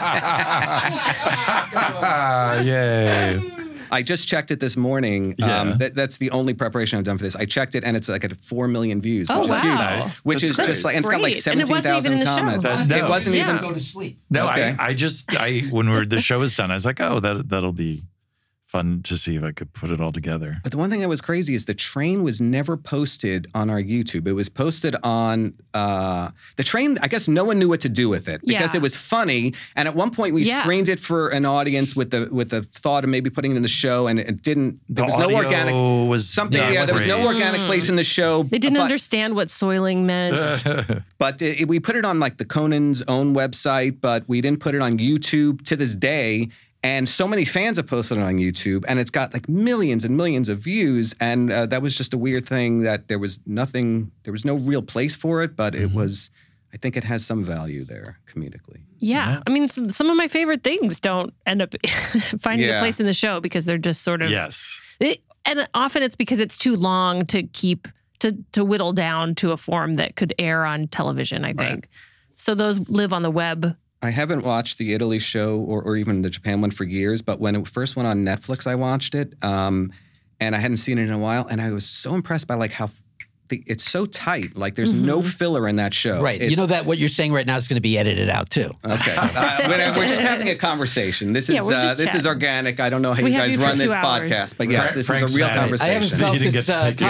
Speaker 4: Yay.
Speaker 6: I just checked it this morning. That's the only preparation I've done for this. I checked it, and it's like at 4 million views, which is huge.
Speaker 4: Nice.
Speaker 6: Which is just like, and it's got like 17,000 comments.
Speaker 4: It
Speaker 6: wasn't even
Speaker 9: go to sleep.
Speaker 4: No, I when the show was done, I was like, oh, that'll be fun to see if I could put it all together.
Speaker 6: But the one thing that was crazy is the train was never posted on our YouTube. It was posted on the train. I guess no one knew what to do with it because it was funny. And at one point we screened it for an audience with the thought of maybe putting it in the show, and it didn't. There was no organic. There was no organic place in the show.
Speaker 5: They didn't understand what soiling meant.
Speaker 6: But we put it on like the Conan's own website, but we didn't put it on YouTube to this day. And so many fans have posted it on YouTube, and it's got like millions and millions of views. And that was just a weird thing that there was no real place for it, but it was, I think it has some value there comedically.
Speaker 5: Yeah. I mean, some of my favorite things don't end up finding a place in the show because they're just sort of.
Speaker 4: Yes.
Speaker 5: And often it's because it's too long to keep, to whittle down to a form that could air on television, I think. Right. So those live on the web. I
Speaker 6: haven't watched the Italy show or even the Japan one for years, but when it first went on Netflix, I watched it, and I hadn't seen it in a while, and I was so impressed by like how it's so tight. Like there's no filler in that show.
Speaker 8: Right. You know that what you're saying right now is going to be edited out too.
Speaker 6: Okay. We're just having a conversation. This is organic. I don't know how you guys run this podcast, but yes, this is a real conversation.
Speaker 8: I haven't felt this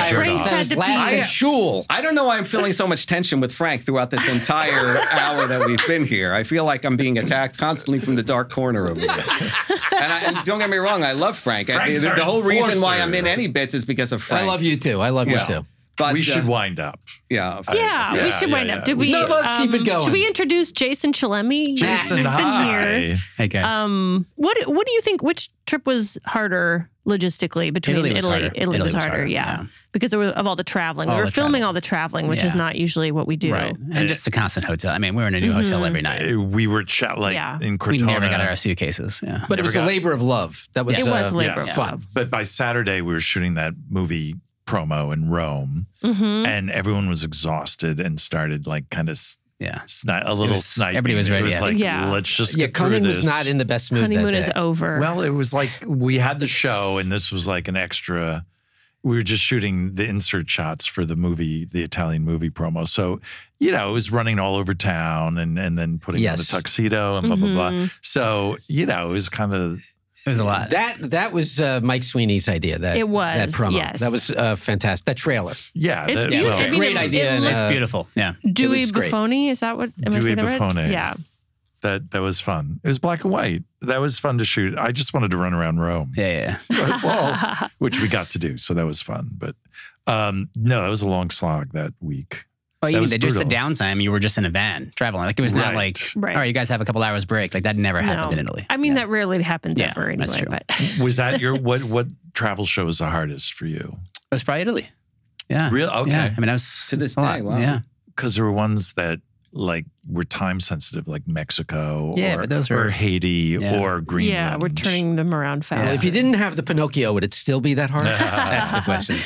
Speaker 8: tired.
Speaker 6: I don't know why I'm feeling so much tension with Frank throughout this entire hour that we've been here. I feel like I'm being attacked constantly from the dark corner over here. And don't get me wrong, I love Frank. The whole reason why I'm in any bits is because of Frank.
Speaker 8: I love you too. You too.
Speaker 4: But we should wind up.
Speaker 5: Yeah, we should wind up. Did we?
Speaker 8: No, let's keep it going.
Speaker 5: Should we introduce Jason Chillemi?
Speaker 4: Jason, hi.
Speaker 7: Hey guys.
Speaker 5: What do you think? Which trip was harder logistically between Italy? Italy was harder. Yeah, because of all the traveling. We were filming all the traveling, which is not usually what we do.
Speaker 7: Right, and just the constant hotel. I mean, we were in a new hotel every night.
Speaker 4: We were in Cortona.
Speaker 7: We never got our suitcases. Yeah,
Speaker 8: but it was a labor of love. That was
Speaker 5: it was a labor of love.
Speaker 4: But by Saturday, we were shooting that movie promo in Rome, and everyone was exhausted and started like kind of a little sniping.
Speaker 7: Everybody was ready.
Speaker 4: It was like, let's just get
Speaker 8: Conan
Speaker 4: through this.
Speaker 8: was not in the best mood.
Speaker 5: Honeymoon
Speaker 8: that day.
Speaker 5: is over.
Speaker 4: Well, it was like we had the show, and this was like an extra. We were just shooting the insert shots for the movie, the Italian movie promo. So, it was running all over town, and then putting on the tuxedo and blah blah blah. So, it was kind of.
Speaker 7: It was a lot.
Speaker 8: That was Mike Sweeney's idea. That promo.
Speaker 5: Yes.
Speaker 8: That was fantastic. That trailer.
Speaker 4: Yeah,
Speaker 5: it's beautiful.
Speaker 8: It's a great idea.
Speaker 7: It's beautiful. Yeah.
Speaker 5: Dewey Buffoni, is that what?
Speaker 4: Dewey Buffoni.
Speaker 5: Right? Yeah.
Speaker 4: That was fun. It was black and white. That was fun to shoot. I just wanted to run around Rome.
Speaker 7: Yeah.
Speaker 4: That's all, which we got to do. So that was fun. But no, that was a long slog that week.
Speaker 7: Well, you mean just the downtime, you were just in a van traveling. Like it was not like, all right, you guys have a couple hours break. Like that never happened in Italy.
Speaker 5: I mean, that rarely happens ever anyway.
Speaker 7: That's true.
Speaker 5: But
Speaker 4: was that what travel show was the hardest for you?
Speaker 7: It was probably Italy. Yeah.
Speaker 4: Really? Okay.
Speaker 7: Yeah. I mean, I was
Speaker 6: to this day. Wow.
Speaker 7: Yeah.
Speaker 4: Because there were ones that like were time sensitive, like Mexico or Haiti or Greenland.
Speaker 5: Yeah, we're turning them around fast.
Speaker 8: Well, if you didn't have the Pinocchio, would it still be that hard?
Speaker 7: That's the question.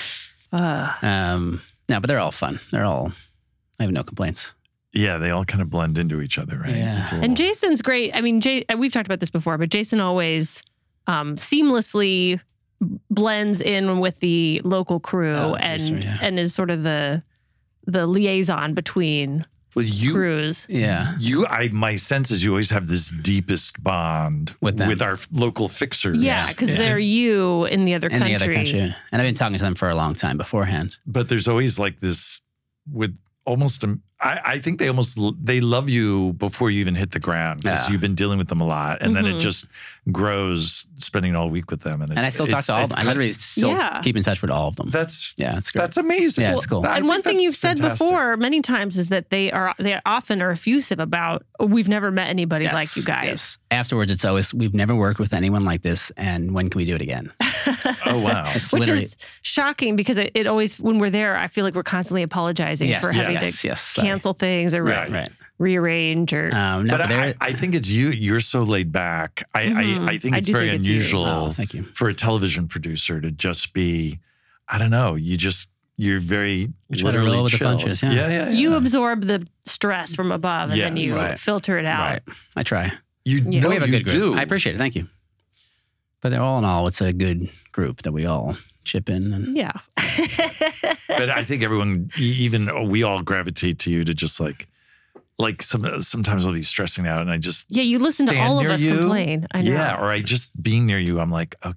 Speaker 7: No, but they're all fun. I have no complaints.
Speaker 4: Yeah, they all kind of blend into each other, right?
Speaker 7: Yeah.
Speaker 5: And Jason's great. I mean, we've talked about this before, but Jason always seamlessly blends in with the local crew and is sort of the liaison between crews.
Speaker 7: Yeah.
Speaker 4: My sense is you always have this deepest bond with our local fixers.
Speaker 5: Yeah, because they're you in the other country.
Speaker 7: And I've been talking to them for a long time beforehand.
Speaker 4: But there's always like this with almost, I think they love you before you even hit the ground because you've been dealing with them a lot. And then it just grows spending all week with them. And
Speaker 7: I still talk to all of them. I literally still keep in touch with all of them.
Speaker 4: It's great.
Speaker 7: That's
Speaker 4: amazing.
Speaker 7: Yeah, it's cool.
Speaker 5: And one thing you've said before many times is that they often are effusive about, we've never met anybody like you guys.
Speaker 7: Yes. Afterwards, it's always, we've never worked with anyone like this. And when can we do it again?
Speaker 4: Oh, wow.
Speaker 5: Which is shocking because it always, when we're there, I feel like we're constantly apologizing for having to cancel things or rearrange or.
Speaker 4: But I think it's you. You're so laid back. I think it's very unusual for a television producer to just be, I don't know, you're very literally
Speaker 7: with
Speaker 4: chill.
Speaker 7: The punches.
Speaker 4: Yeah.
Speaker 5: You absorb the stress from above and then you filter it out.
Speaker 7: Right. I try.
Speaker 4: We have a good group.
Speaker 7: I appreciate it. Thank you. But all in all, it's a good group that we all chip in. And
Speaker 5: yeah.
Speaker 4: But I think everyone, even we all gravitate to you to just like sometimes I'll be stressing out and I just
Speaker 5: you listen to all of us complain. I know.
Speaker 4: Yeah, or I just being near you, I'm like, okay,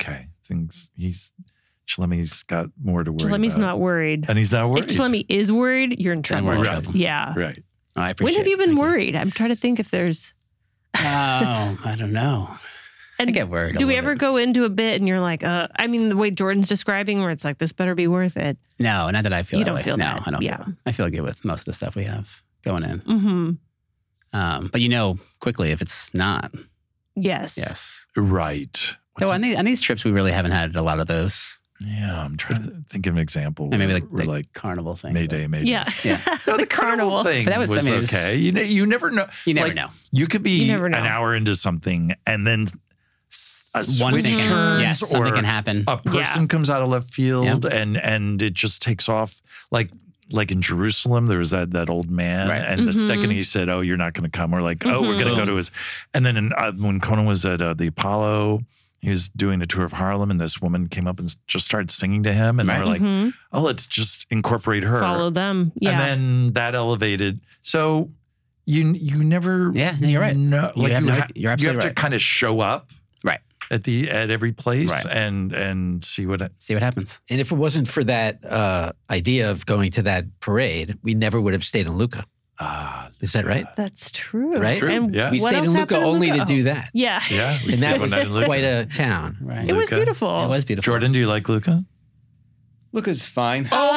Speaker 4: Chlemmy's got more to worry
Speaker 5: Chlemmy's
Speaker 4: about.
Speaker 5: not worried.
Speaker 4: And he's not worried.
Speaker 5: If Chlemmy is worried, you're in trouble.
Speaker 7: we're in
Speaker 4: Right.
Speaker 7: trouble.
Speaker 5: Yeah.
Speaker 4: Right.
Speaker 7: Oh, I appreciate
Speaker 5: When have you
Speaker 7: it.
Speaker 5: been
Speaker 7: Thank
Speaker 5: worried? I'm trying to think if there's...
Speaker 7: Oh, I don't know.
Speaker 5: And
Speaker 7: I get worried.
Speaker 5: do we ever go into a bit and you're like, I mean, the way Jordan's describing where it's like, this better be worth it.
Speaker 7: No, not that I feel
Speaker 5: You
Speaker 7: that
Speaker 5: don't
Speaker 7: way.
Speaker 5: feel
Speaker 7: no,
Speaker 5: that.
Speaker 7: I don't
Speaker 5: Yeah.
Speaker 7: feel I feel good with most of the stuff we have going in.
Speaker 5: Mm-hmm.
Speaker 7: But you know quickly if it's not.
Speaker 5: Yes.
Speaker 7: Yes.
Speaker 4: Right.
Speaker 7: So on these trips, we really haven't had a lot of those.
Speaker 4: Yeah, I'm trying to think of an example.
Speaker 7: And maybe
Speaker 4: where
Speaker 7: like
Speaker 4: we're
Speaker 7: the carnival thing.
Speaker 4: Mayday.
Speaker 5: Yeah.
Speaker 7: Yeah.
Speaker 4: No,
Speaker 5: the carnival
Speaker 4: thing
Speaker 7: But that was- I mean, it was-
Speaker 4: okay. You never know.
Speaker 7: You never know.
Speaker 4: You could be
Speaker 5: You never know.
Speaker 4: an hour into something and then a
Speaker 7: One
Speaker 4: switch
Speaker 7: thing
Speaker 4: turns
Speaker 7: yes, something
Speaker 4: or
Speaker 7: can happen.
Speaker 4: a person
Speaker 5: Yeah.
Speaker 4: comes out of left field and it just takes off. Like in Jerusalem, there was that old man,
Speaker 7: Right.
Speaker 4: and the second he said, "Oh, you're not going to come," we're like, "Oh, we're going to go to his." And then when Conan was at the Apollo, he was doing a tour of Harlem, and this woman came up and just started singing to him, and
Speaker 7: Right.
Speaker 4: they were like, "Oh, let's just incorporate her."
Speaker 5: Follow them. Yeah.
Speaker 4: And then that elevated. So you never.
Speaker 7: Yeah, you're right.
Speaker 4: know-
Speaker 7: You
Speaker 4: like
Speaker 7: have
Speaker 4: you,
Speaker 7: no-
Speaker 4: ha-
Speaker 7: you're
Speaker 4: you
Speaker 7: absolutely
Speaker 4: have to
Speaker 7: right.
Speaker 4: kind of show up
Speaker 7: Right.
Speaker 4: at every place
Speaker 7: Right.
Speaker 4: and see what.
Speaker 7: See what happens.
Speaker 8: And if it wasn't for that idea of going to that parade, we never would have stayed in Lucca. Is that right?
Speaker 5: That's true.
Speaker 8: Right?
Speaker 4: True.
Speaker 5: And
Speaker 4: Yeah.
Speaker 8: We
Speaker 5: what
Speaker 8: stayed
Speaker 5: else
Speaker 8: in Lucca
Speaker 5: happened in
Speaker 8: only
Speaker 5: Lucca?
Speaker 8: to do that.
Speaker 5: Yeah.
Speaker 4: Yeah, we
Speaker 8: And
Speaker 4: stayed
Speaker 8: that
Speaker 4: one
Speaker 8: was
Speaker 4: night in Lucca.
Speaker 8: quite a town.
Speaker 7: Right.
Speaker 5: It was
Speaker 4: Lucca.
Speaker 5: beautiful.
Speaker 7: It was beautiful.
Speaker 4: Jordan, do you like Lucca?
Speaker 6: Lucca's fine.
Speaker 4: Oh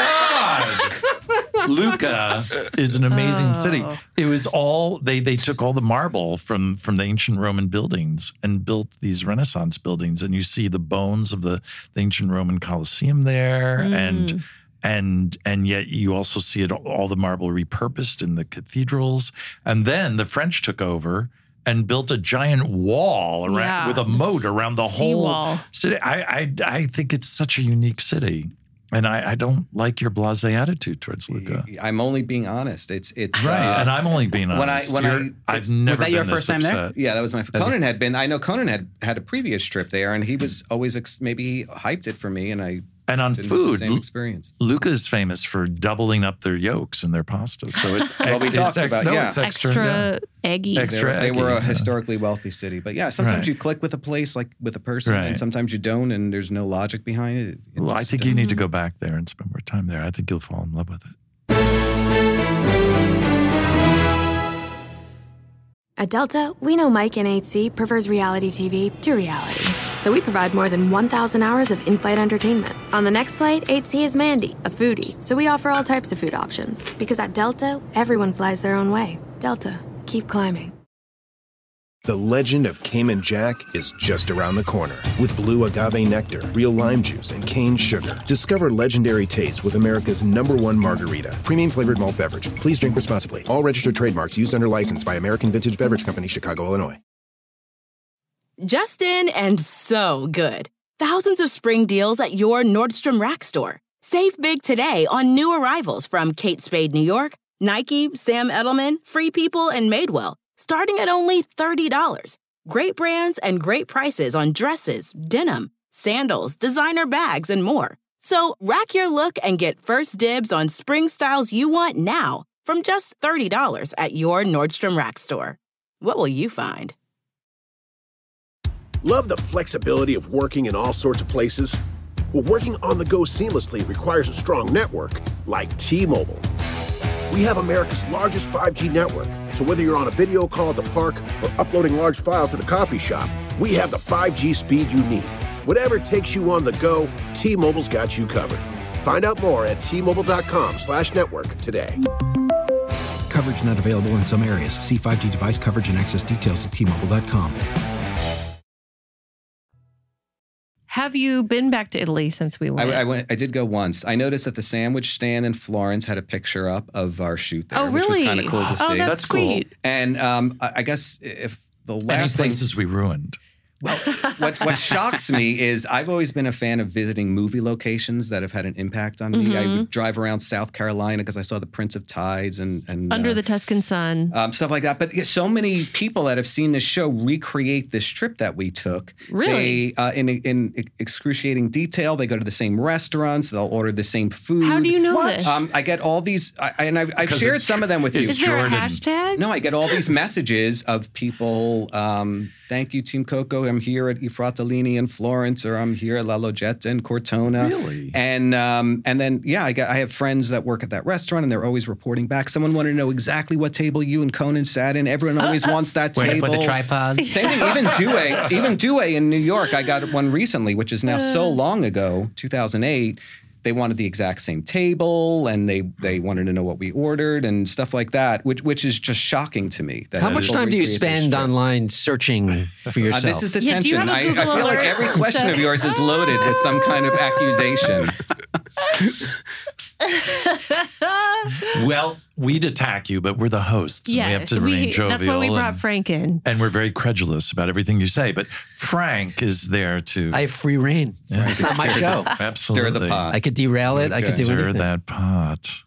Speaker 4: my God! Lucca is an amazing city. It was all they took all the marble from the ancient Roman buildings and built these Renaissance buildings, and you see the bones of the ancient Roman Colosseum there, and yet you also see it all the marble repurposed in the cathedrals, and then the French took over and built a giant wall around with a moat around the whole
Speaker 5: seawall.
Speaker 4: city. I think it's such a unique city. And I don't like your blasé attitude towards Lucca.
Speaker 6: I'm only being honest. It's
Speaker 4: Right, and I'm only being honest. I've never
Speaker 7: Was that
Speaker 4: been
Speaker 7: your
Speaker 4: this
Speaker 7: first time there?
Speaker 4: upset.
Speaker 6: Yeah, that was my. Conan had been. I know Conan had a previous trip there, and he was always maybe he hyped it for me, and I.
Speaker 4: And on
Speaker 6: didn't have
Speaker 4: food,
Speaker 6: the same experience.
Speaker 4: Lucca is famous for doubling up their yolks in their pasta. So it's
Speaker 6: Well, we talked about
Speaker 4: it's
Speaker 5: Extra eggy.
Speaker 4: Extra
Speaker 6: They were
Speaker 4: eggy,
Speaker 6: a historically wealthy city, but yeah, sometimes
Speaker 4: Right.
Speaker 6: you click with a place, like with a person, and
Speaker 4: Right.
Speaker 6: sometimes you don't, and there's no logic behind it.
Speaker 4: Well, I think you need to go back there and spend more time there. I think you'll fall in love with it.
Speaker 1: At Delta, we know Mike in 8C prefers reality TV to reality. So we provide more than 1,000 hours of in-flight entertainment. On the next flight, 8C is Mandy, a foodie. So we offer all types of food options. Because at Delta, everyone flies their own way. Delta, keep climbing.
Speaker 2: The legend of Cayman Jack is just around the corner. With blue agave nectar, real lime juice, and cane sugar. Discover legendary taste with America's #1 margarita. Premium flavored malt beverage. Please drink responsibly. All registered trademarks used under license by American Vintage Beverage Company, Chicago, Illinois.
Speaker 10: Justin and so good. Thousands of spring deals at your Nordstrom Rack store. Save big today on new arrivals from Kate Spade New York, Nike, Sam Edelman, Free People, and Madewell, starting at only $30. Great brands and great prices on dresses, denim, sandals, designer bags, and more. So rack your look and get first dibs on spring styles you want now from just $30 at your Nordstrom Rack store. What will you find?
Speaker 2: Love the flexibility of working in all sorts of places? Well, working on the go seamlessly requires a strong network like T-Mobile. We have America's largest 5G network, so whether you're on a video call at the park or uploading large files at the coffee shop, we have the 5G speed you need. Whatever takes you on the go, T-Mobile's got you covered. Find out more at T-Mobile.com/network today.
Speaker 3: Coverage not available in some areas. See 5G device coverage and access details at T-Mobile.com.
Speaker 5: Have you been back to Italy since we went?
Speaker 6: I did go once. I noticed that the sandwich stand in Florence had a picture up of our shoot there,
Speaker 5: Oh,
Speaker 6: which was
Speaker 5: really?
Speaker 6: kind of cool to see.
Speaker 5: Oh, that's sweet.
Speaker 6: And I guess if the
Speaker 4: Any
Speaker 6: last thing,
Speaker 4: places we ruined.
Speaker 6: well, what shocks me is I've always been a fan of visiting movie locations that have had an impact on me. I would drive around South Carolina because I saw the Prince of Tides and
Speaker 5: Under the Tuscan Sun.
Speaker 6: stuff like that. But so many people that have seen this show recreate this trip that we took.
Speaker 5: Really?
Speaker 6: They, in excruciating detail, they go to the same restaurants. They'll order the same food.
Speaker 5: How do you know this?
Speaker 6: I get all these, and I've
Speaker 4: Because
Speaker 6: shared
Speaker 4: it's-
Speaker 6: some of them with you.
Speaker 5: Is there
Speaker 4: Jordan.
Speaker 5: a hashtag?
Speaker 6: No, I get all these messages of people Thank you, Team Coco. I'm here at I Fratellini in Florence, or I'm here at La Logetta in Cortona.
Speaker 4: Really?
Speaker 6: And then, I have friends that work at that restaurant, and they're always reporting back. Someone wanted to know exactly what table you and Conan sat in. Everyone always wants that table.
Speaker 7: With the tripod.
Speaker 6: Same thing. Even Due in New York, I got one recently, which is now so long ago, 2008. They wanted the exact same table, and they wanted to know what we ordered and stuff like that, which is just shocking to me.
Speaker 8: How much time do you spend online searching for yourself?
Speaker 6: This is the tension. I feel like every question of yours is loaded with some kind of accusation.
Speaker 4: Well, we'd attack you, but we're the hosts. And we have to remain jovial.
Speaker 5: That's why we brought Frank in.
Speaker 4: And we're very credulous about everything you say. But Frank is there to...
Speaker 8: I have free reign.
Speaker 4: Yeah.
Speaker 8: It's not my show.
Speaker 4: Absolutely.
Speaker 6: Stir the pot.
Speaker 8: I could derail it. I could do anything.
Speaker 4: Stir that pot.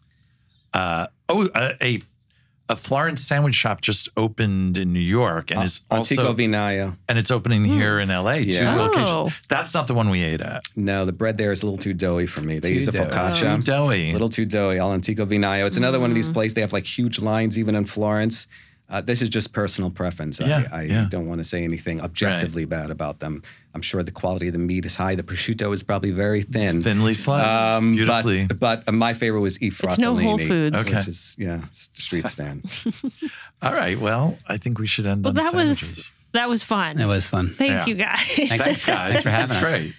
Speaker 4: A Florence sandwich shop just opened in New York and is also
Speaker 6: Antico Vinaio.
Speaker 4: And it's opening here in LA.
Speaker 6: Yeah.
Speaker 4: 2 locations. That's not the one we ate at.
Speaker 6: No, the bread there is a little too doughy for me. They use a focaccia.
Speaker 4: Too doughy.
Speaker 6: A little too doughy. Al Antico Vinaio. It's another one of these places. They have like huge lines even in Florence. This is just personal preference. I don't want to say anything objectively bad about them. I'm sure the quality of the meat is high. The prosciutto is probably very thin.
Speaker 4: It's thinly sliced. Beautifully.
Speaker 6: But my favorite was I Fratellini.
Speaker 5: It's no Whole Foods.
Speaker 4: Okay.
Speaker 6: Which is, street stand.
Speaker 4: All right. Well, I think we should end on sandwiches.
Speaker 5: That was fun.
Speaker 7: It was fun.
Speaker 5: Thank you, guys.
Speaker 4: Thanks, guys.
Speaker 7: Thanks for having us.
Speaker 4: Great.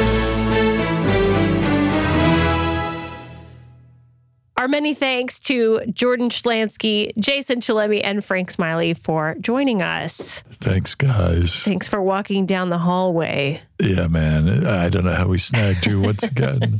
Speaker 5: Our many thanks to Jordan Schlansky, Jason Chalemi, and Frank Smiley for joining us.
Speaker 4: Thanks, guys.
Speaker 5: Thanks for walking down the hallway.
Speaker 4: Yeah, man. I don't know how we snagged you once again.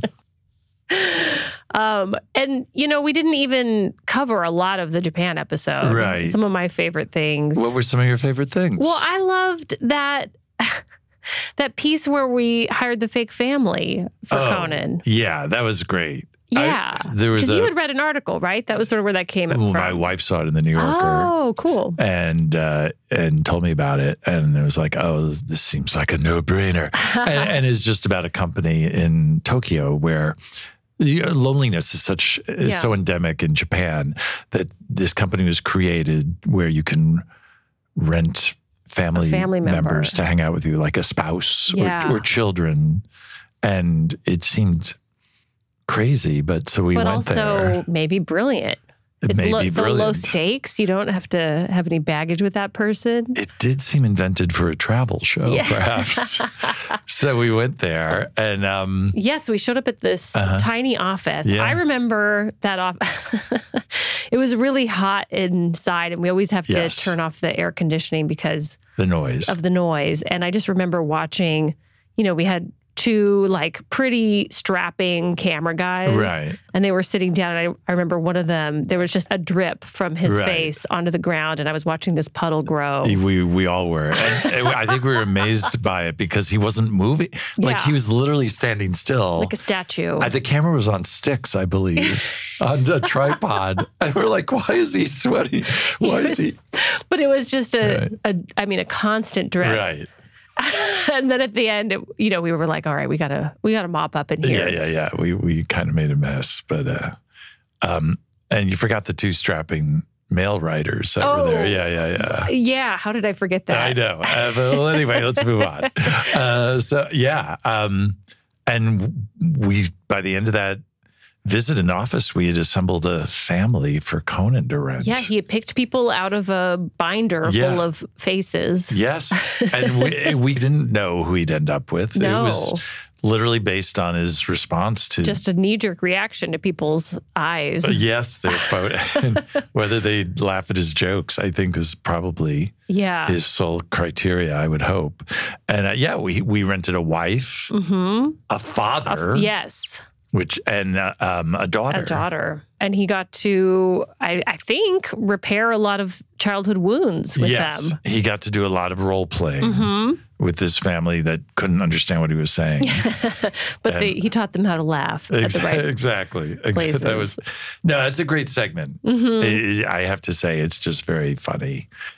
Speaker 5: And, we didn't even cover a lot of the Japan episode.
Speaker 4: Right.
Speaker 5: Some of my favorite things.
Speaker 4: What were some of your favorite things?
Speaker 5: Well, I loved that piece where we hired the fake family for Conan.
Speaker 4: Yeah, that was great.
Speaker 5: Yeah, because you had read an article, right? That was sort of where that came from.
Speaker 4: My wife saw it in the New Yorker.
Speaker 5: Oh, cool.
Speaker 4: And told me about it. And it was like, oh, this seems like a no-brainer. and it's just about a company in Tokyo where loneliness is so endemic in Japan that this company was created where you can rent family members to hang out with you, like a spouse or children. And it seemed crazy, but so we went there.
Speaker 5: But also maybe brilliant. It's so low stakes. You don't have to have any baggage with that person.
Speaker 4: It did seem invented for a travel show, perhaps. So we went there, and
Speaker 5: yes, we showed up at this tiny office. Yeah. I remember that it was really hot inside, and we always have to turn off the air conditioning because of the noise. And I just remember watching. We had 2 pretty strapping camera guys.
Speaker 4: Right.
Speaker 5: And they were sitting down, and I remember one of them, there was just a drip from his face onto the ground, and I was watching this puddle grow.
Speaker 4: We all were. And I think we were amazed by it because he wasn't moving. He was literally standing still.
Speaker 5: Like a statue.
Speaker 4: The camera was on sticks, I believe, on a tripod. And we're like, why is he sweating?
Speaker 5: But it was just a constant drip.
Speaker 4: Right.
Speaker 5: And then at the end, we were like, all right, we gotta mop up in here.
Speaker 4: Yeah. We kind of made a mess, but and you forgot the 2 strapping male writers that were there. Yeah.
Speaker 5: Yeah. How did I forget that?
Speaker 4: I know. Well, anyway, let's move on. And we by the end of that visit in the office, we had assembled a family for Conan to rent.
Speaker 5: Yeah, he had picked people out of a binder full of faces.
Speaker 4: Yes. And we didn't know who he'd end up with.
Speaker 5: No.
Speaker 4: It was literally based on his response to...
Speaker 5: just a knee-jerk reaction to people's eyes.
Speaker 4: Yes, their photo. And whether they'd laugh at his jokes, I think was probably his sole criteria, I would hope. And we rented a wife, a father.
Speaker 5: Yes.
Speaker 4: And a daughter.
Speaker 5: A daughter. And he got to, I think, repair a lot of childhood wounds with them.
Speaker 4: He got to do a lot of role playing with this family that couldn't understand what he was saying.
Speaker 5: But he taught them how to laugh at the right
Speaker 4: exactly.
Speaker 5: places.
Speaker 4: It's a great segment. I have to say, it's just very funny.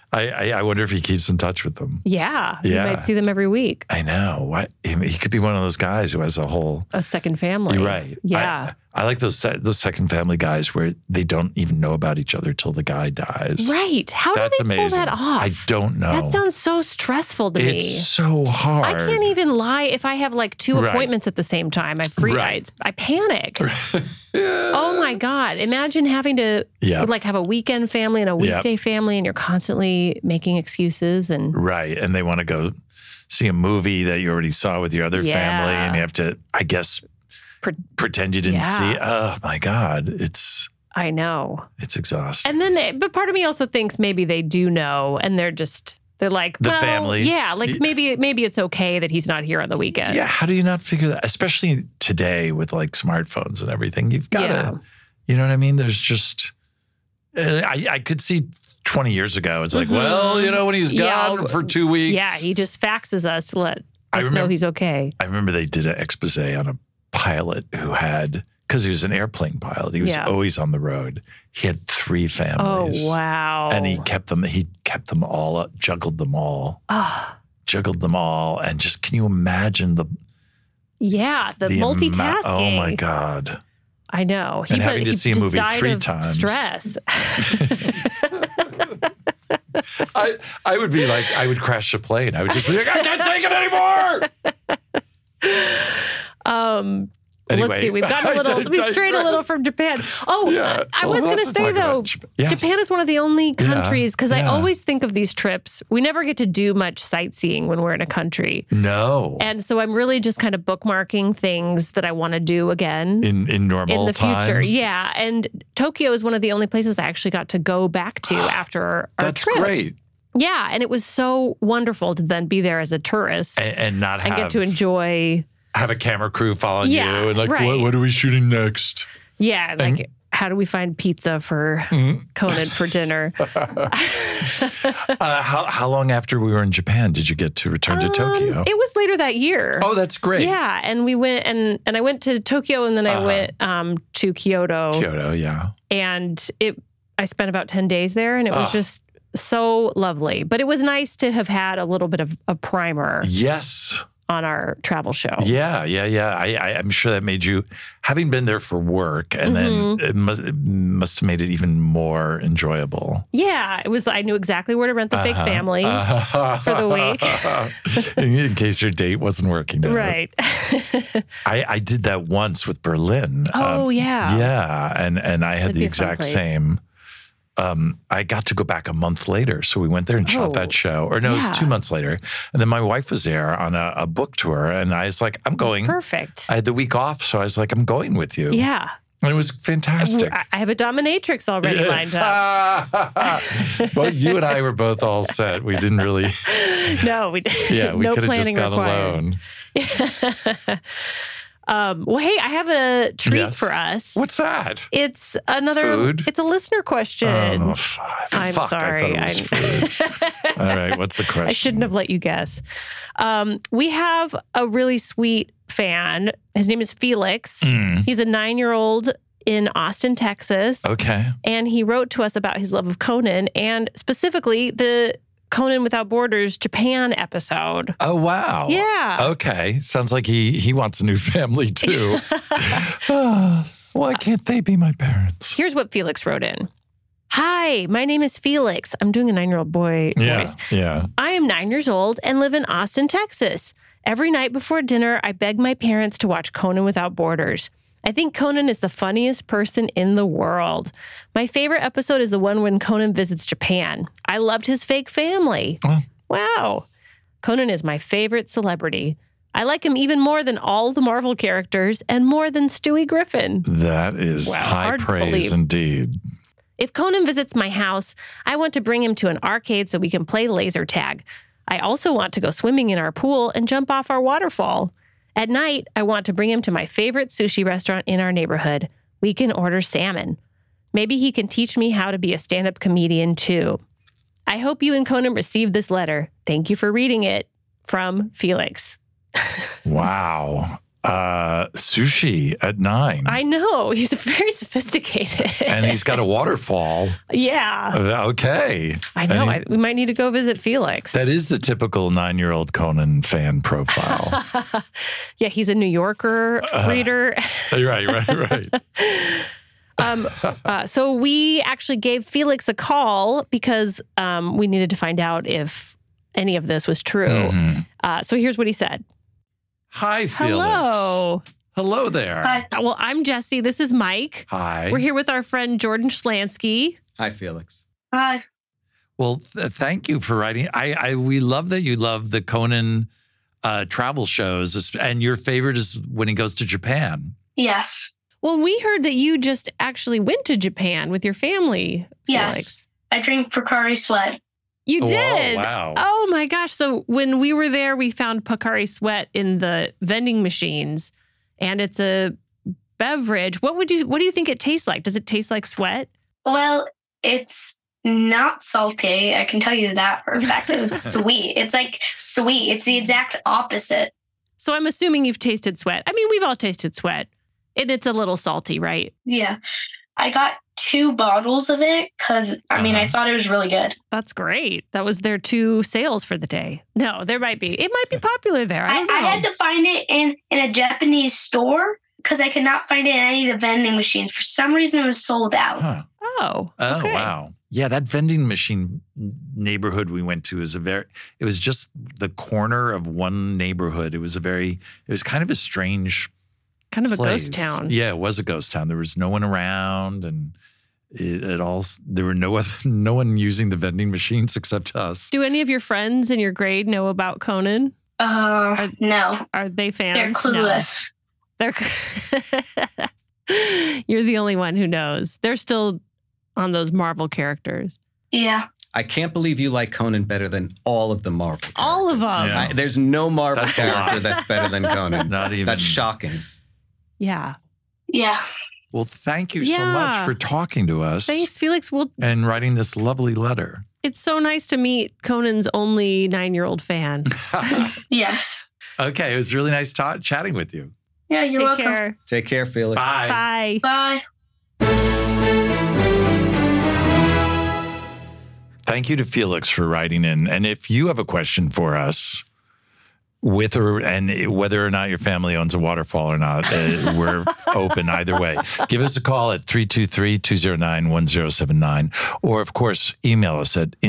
Speaker 4: I wonder if he keeps in touch with them.
Speaker 5: Yeah. You might see them every week.
Speaker 4: I know. What? He could be one of those guys who has a second family.
Speaker 5: You're
Speaker 4: right.
Speaker 5: Yeah.
Speaker 4: I like those second family guys where they don't even know about each other till the guy dies.
Speaker 5: Right. How do they pull that off?
Speaker 4: I don't know.
Speaker 5: That sounds so stressful to me.
Speaker 4: It's so hard.
Speaker 5: I can't even lie if I have like 2 appointments at the same time. I panic. Oh my God. Imagine having to like have a weekend family and a weekday family and you're constantly making excuses and
Speaker 4: right. And they want to go see a movie that you already saw with your other family and you have to, I guess, pretend you didn't see it. Oh my God.
Speaker 5: I know.
Speaker 4: It's exhausting.
Speaker 5: And then, but part of me also thinks maybe they do know and they're like,
Speaker 4: the families.
Speaker 5: Yeah, like maybe it's okay that he's not here on the weekend.
Speaker 4: Yeah, how do you not figure that? Especially today with like smartphones and everything. You've got to, you know what I mean? There's just, I could see 20 years ago, it's like, well, you know, when he's gone for 2 weeks.
Speaker 5: Yeah, he just faxes us to let us know he's okay.
Speaker 4: I remember they did an expose on a pilot who had, because he was an airplane pilot, he was always on the road. He had 3 families.
Speaker 5: Oh, wow.
Speaker 4: And he kept them all up, juggled them all. And just, can you imagine the
Speaker 5: multitasking.
Speaker 4: Oh my God.
Speaker 5: I know.
Speaker 4: And having to see a movie 3 times.
Speaker 5: Stress.
Speaker 4: I would be like, I would crash the plane. I would just be like, I can't take it anymore.
Speaker 5: Anyway, let's see. We've gotten we strayed a little from Japan. I was going to say though, Japan is one of the only countries, because I always think of these trips. We never get to do much sightseeing when we're in a country.
Speaker 4: No.
Speaker 5: And so I'm really just kind of bookmarking things that I want to do again.
Speaker 4: In normal
Speaker 5: in the
Speaker 4: times.
Speaker 5: future. Yeah. And Tokyo is one of the only places I actually got to go back to after our trip.
Speaker 4: That's great.
Speaker 5: Yeah. And it was so wonderful to then be there as a tourist.
Speaker 4: And not have...
Speaker 5: And get to enjoy...
Speaker 4: Have a camera crew following you and like, what are we shooting next?
Speaker 5: Yeah, like how do we find pizza for Conan for dinner?
Speaker 4: How long after we were in Japan did you get to return to Tokyo?
Speaker 5: It was later that year.
Speaker 4: Oh, that's great.
Speaker 5: Yeah, and we went and I went to Tokyo and then I went to Kyoto.
Speaker 4: Kyoto, yeah.
Speaker 5: And I spent about 10 days there and it was just so lovely. But it was nice to have had a little bit of a primer.
Speaker 4: Yes.
Speaker 5: On our travel show.
Speaker 4: Yeah. I'm sure that made you, having been there for work, and then it must have made it even more enjoyable.
Speaker 5: Yeah, it was. I knew exactly where to rent the fake family for the week.
Speaker 4: In case your date wasn't working out.
Speaker 5: Right.
Speaker 4: I did that once with Berlin.
Speaker 5: Oh, yeah.
Speaker 4: Yeah, and I had the exact same. I got to go back a month later. So we went there and shot that show. Or no, it was 2 months later. And then my wife was there on a book tour. And I was like, I'm going.
Speaker 5: That's perfect.
Speaker 4: I had the week off. So I was like, I'm going with you.
Speaker 5: Yeah.
Speaker 4: And it was fantastic.
Speaker 5: I have a dominatrix already lined up.
Speaker 4: Well, you and I were both all set. We didn't really.
Speaker 5: No, we didn't.
Speaker 4: Yeah, we could have just gone alone.
Speaker 5: Well, hey, I have a treat for us.
Speaker 4: What's that?
Speaker 5: It's another
Speaker 4: food.
Speaker 5: It's a listener question.
Speaker 4: Oh,
Speaker 5: I'm sorry.
Speaker 4: I thought it was food. All right, what's the question?
Speaker 5: I shouldn't have let you guess. We have a really sweet fan. His name is Felix. He's a 9-year-old in Austin, Texas.
Speaker 4: Okay.
Speaker 5: And he wrote to us about his love of Conan and specifically the Conan Without Borders Japan episode.
Speaker 4: Oh, wow.
Speaker 5: Yeah.
Speaker 4: Okay. Sounds like he wants a new family, too. Why can't they be my parents?
Speaker 5: Here's what Felix wrote in. Hi, my name is Felix. I'm doing a 9-year-old boy voice.
Speaker 4: Yeah.
Speaker 5: I am 9 years old and live in Austin, Texas. Every night before dinner, I beg my parents to watch Conan Without Borders. I think Conan is the funniest person in the world. My favorite episode is the one when Conan visits Japan. I loved his fake family. Wow. Conan is my favorite celebrity. I like him even more than all the Marvel characters and more than Stewie Griffin.
Speaker 4: That is high praise indeed.
Speaker 5: If Conan visits my house, I want to bring him to an arcade so we can play laser tag. I also want to go swimming in our pool and jump off our waterfall. At night, I want to bring him to my favorite sushi restaurant in our neighborhood. We can order salmon. Maybe he can teach me how to be a stand-up comedian, too. I hope you and Conan received this letter. Thank you for reading it. From Felix.
Speaker 4: Wow. sushi at 9.
Speaker 5: I know. He's very sophisticated.
Speaker 4: And he's got a waterfall.
Speaker 5: Yeah.
Speaker 4: Okay.
Speaker 5: I know. We might need to go visit Felix.
Speaker 4: That is the typical 9-year-old Conan fan profile.
Speaker 5: Yeah, he's a New Yorker reader.
Speaker 4: Right.
Speaker 5: So we actually gave Felix a call because we needed to find out if any of this was true.
Speaker 4: Mm-hmm.
Speaker 5: So here's what he said.
Speaker 4: Hi, Felix. Hello there.
Speaker 5: Hi. Well, I'm Jesse. This is Mike.
Speaker 4: Hi.
Speaker 5: We're here with our friend Jordan Schlansky.
Speaker 6: Hi, Felix.
Speaker 9: Hi.
Speaker 4: Well, thank you for writing. We love that you love the Conan travel shows, and your favorite is when he goes to Japan.
Speaker 11: Yes.
Speaker 5: Well, we heard that you just actually went to Japan with your family, Felix.
Speaker 11: Yes. I drink Pocari Sweat.
Speaker 5: You did?
Speaker 4: Oh, wow.
Speaker 5: Oh, my gosh. So when we were there, we found Pocari Sweat in the vending machines, and it's a beverage. What do you think it tastes like? Does it taste like sweat?
Speaker 11: Well, it's not salty. I can tell you that for a fact. It's sweet. It's like sweet. It's the exact opposite.
Speaker 5: So I'm assuming you've tasted sweat. I mean, we've all tasted sweat. And it's a little salty, right?
Speaker 11: Yeah. I got 2 bottles of it because, I thought it was really good.
Speaker 5: That's great. That was their 2 sales for the day. No, there might be. It might be popular there. I don't know.
Speaker 11: I had to find it in a Japanese store because I could not find it in any of the vending machines. For some reason, it was sold out.
Speaker 4: Huh.
Speaker 5: Oh, okay.
Speaker 4: Wow. Yeah, that vending machine neighborhood we went to it was just the corner of one neighborhood. It was kind of a strange
Speaker 5: kind of
Speaker 4: place.
Speaker 5: A ghost town.
Speaker 4: Yeah, it was a ghost town. There was no one around, and there were no one using the vending machines except us.
Speaker 5: Do any of your friends in your grade know about Conan?
Speaker 11: No.
Speaker 5: Are they fans?
Speaker 11: They're clueless.
Speaker 5: No. You're the only one who knows. They're still on those Marvel characters.
Speaker 11: Yeah.
Speaker 6: I can't believe you like Conan better than all of the Marvel characters.
Speaker 5: All of them.
Speaker 4: Yeah.
Speaker 6: There's no Marvel character that's better than Conan.
Speaker 4: Not even.
Speaker 6: That's shocking.
Speaker 5: Yeah.
Speaker 11: Yeah.
Speaker 4: Well, thank you so much for talking to us.
Speaker 5: Thanks, Felix.
Speaker 4: And writing this lovely letter.
Speaker 5: It's so nice to meet Conan's only 9-year-old fan.
Speaker 11: Yes.
Speaker 4: Okay, it was really nice chatting with you.
Speaker 11: Yeah, you're welcome.
Speaker 5: Care.
Speaker 6: Take care, Felix.
Speaker 4: Bye.
Speaker 5: Bye.
Speaker 4: Thank you to Felix for writing in. And if you have a question for us, whether or not your family owns a waterfall or not, we're open either way. Give us a call at 323-209-1079. Or, of course, email us at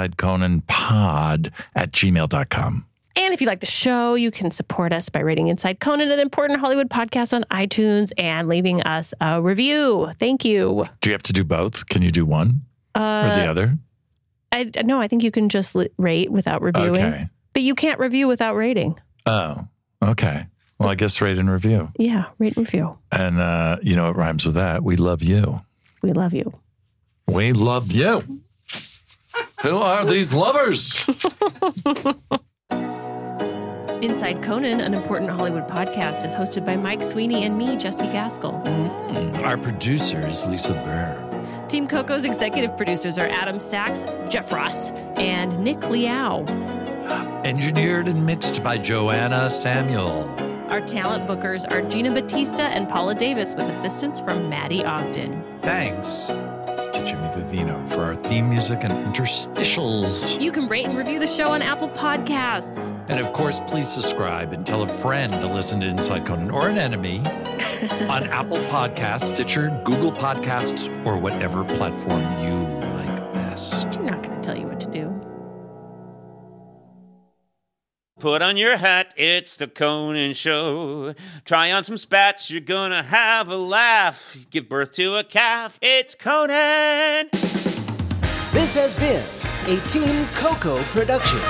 Speaker 4: insideconanpod@gmail.com.
Speaker 5: And if you like the show, you can support us by rating Inside Conan, an important Hollywood podcast, on iTunes and leaving us a review. Thank you.
Speaker 4: Do you have to do both? Can you do one or the other?
Speaker 5: No, I think you can just rate without reviewing.
Speaker 4: Okay.
Speaker 5: But you can't review without rating.
Speaker 4: Oh, okay. Well, I guess rate and review.
Speaker 5: Yeah, rate and review.
Speaker 4: And it rhymes with that. We love you.
Speaker 5: We love you.
Speaker 4: We love you. Who are these lovers?
Speaker 5: Inside Conan, an important Hollywood podcast, is hosted by Mike Sweeney and me, Jesse Gaskell.
Speaker 4: Our producer is Lisa Burr.
Speaker 5: Team Coco's executive producers are Adam Sachs, Jeff Ross, and Nick Liao.
Speaker 4: Engineered and mixed by Joanna Samuel.
Speaker 5: Our talent bookers are Gina Batista and Paula Davis, with assistance from Maddie Ogden.
Speaker 4: Thanks to Jimmy Vivino for our theme music and interstitials.
Speaker 5: You can rate and review the show on Apple Podcasts.
Speaker 4: And of course, please subscribe and tell a friend to listen to Inside Conan, or an enemy, on Apple Podcasts, Stitcher, Google Podcasts, or whatever platform you like best.
Speaker 5: I'm not going to tell you what to do.
Speaker 12: Put on your hat, it's the Conan Show. Try on some spats, you're gonna have a laugh. Give birth to a calf, it's Conan!
Speaker 13: This has been a Team Coco production.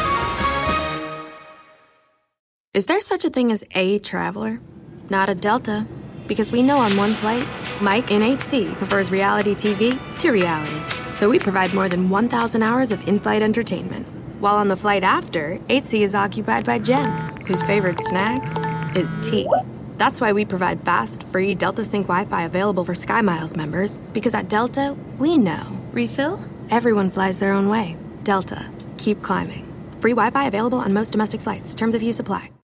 Speaker 1: Is there such a thing as a traveler? Not a Delta. Because we know on one flight, Mike in 8C prefers reality TV to reality. So we provide more than 1,000 hours of in-flight entertainment. While on the flight after, 8C is occupied by Jen, whose favorite snack is tea. That's why we provide fast, free Delta Sync Wi-Fi available for SkyMiles members, because at Delta, we know. Refill? Everyone flies their own way. Delta. Keep climbing. Free Wi-Fi available on most domestic flights. Terms of use apply.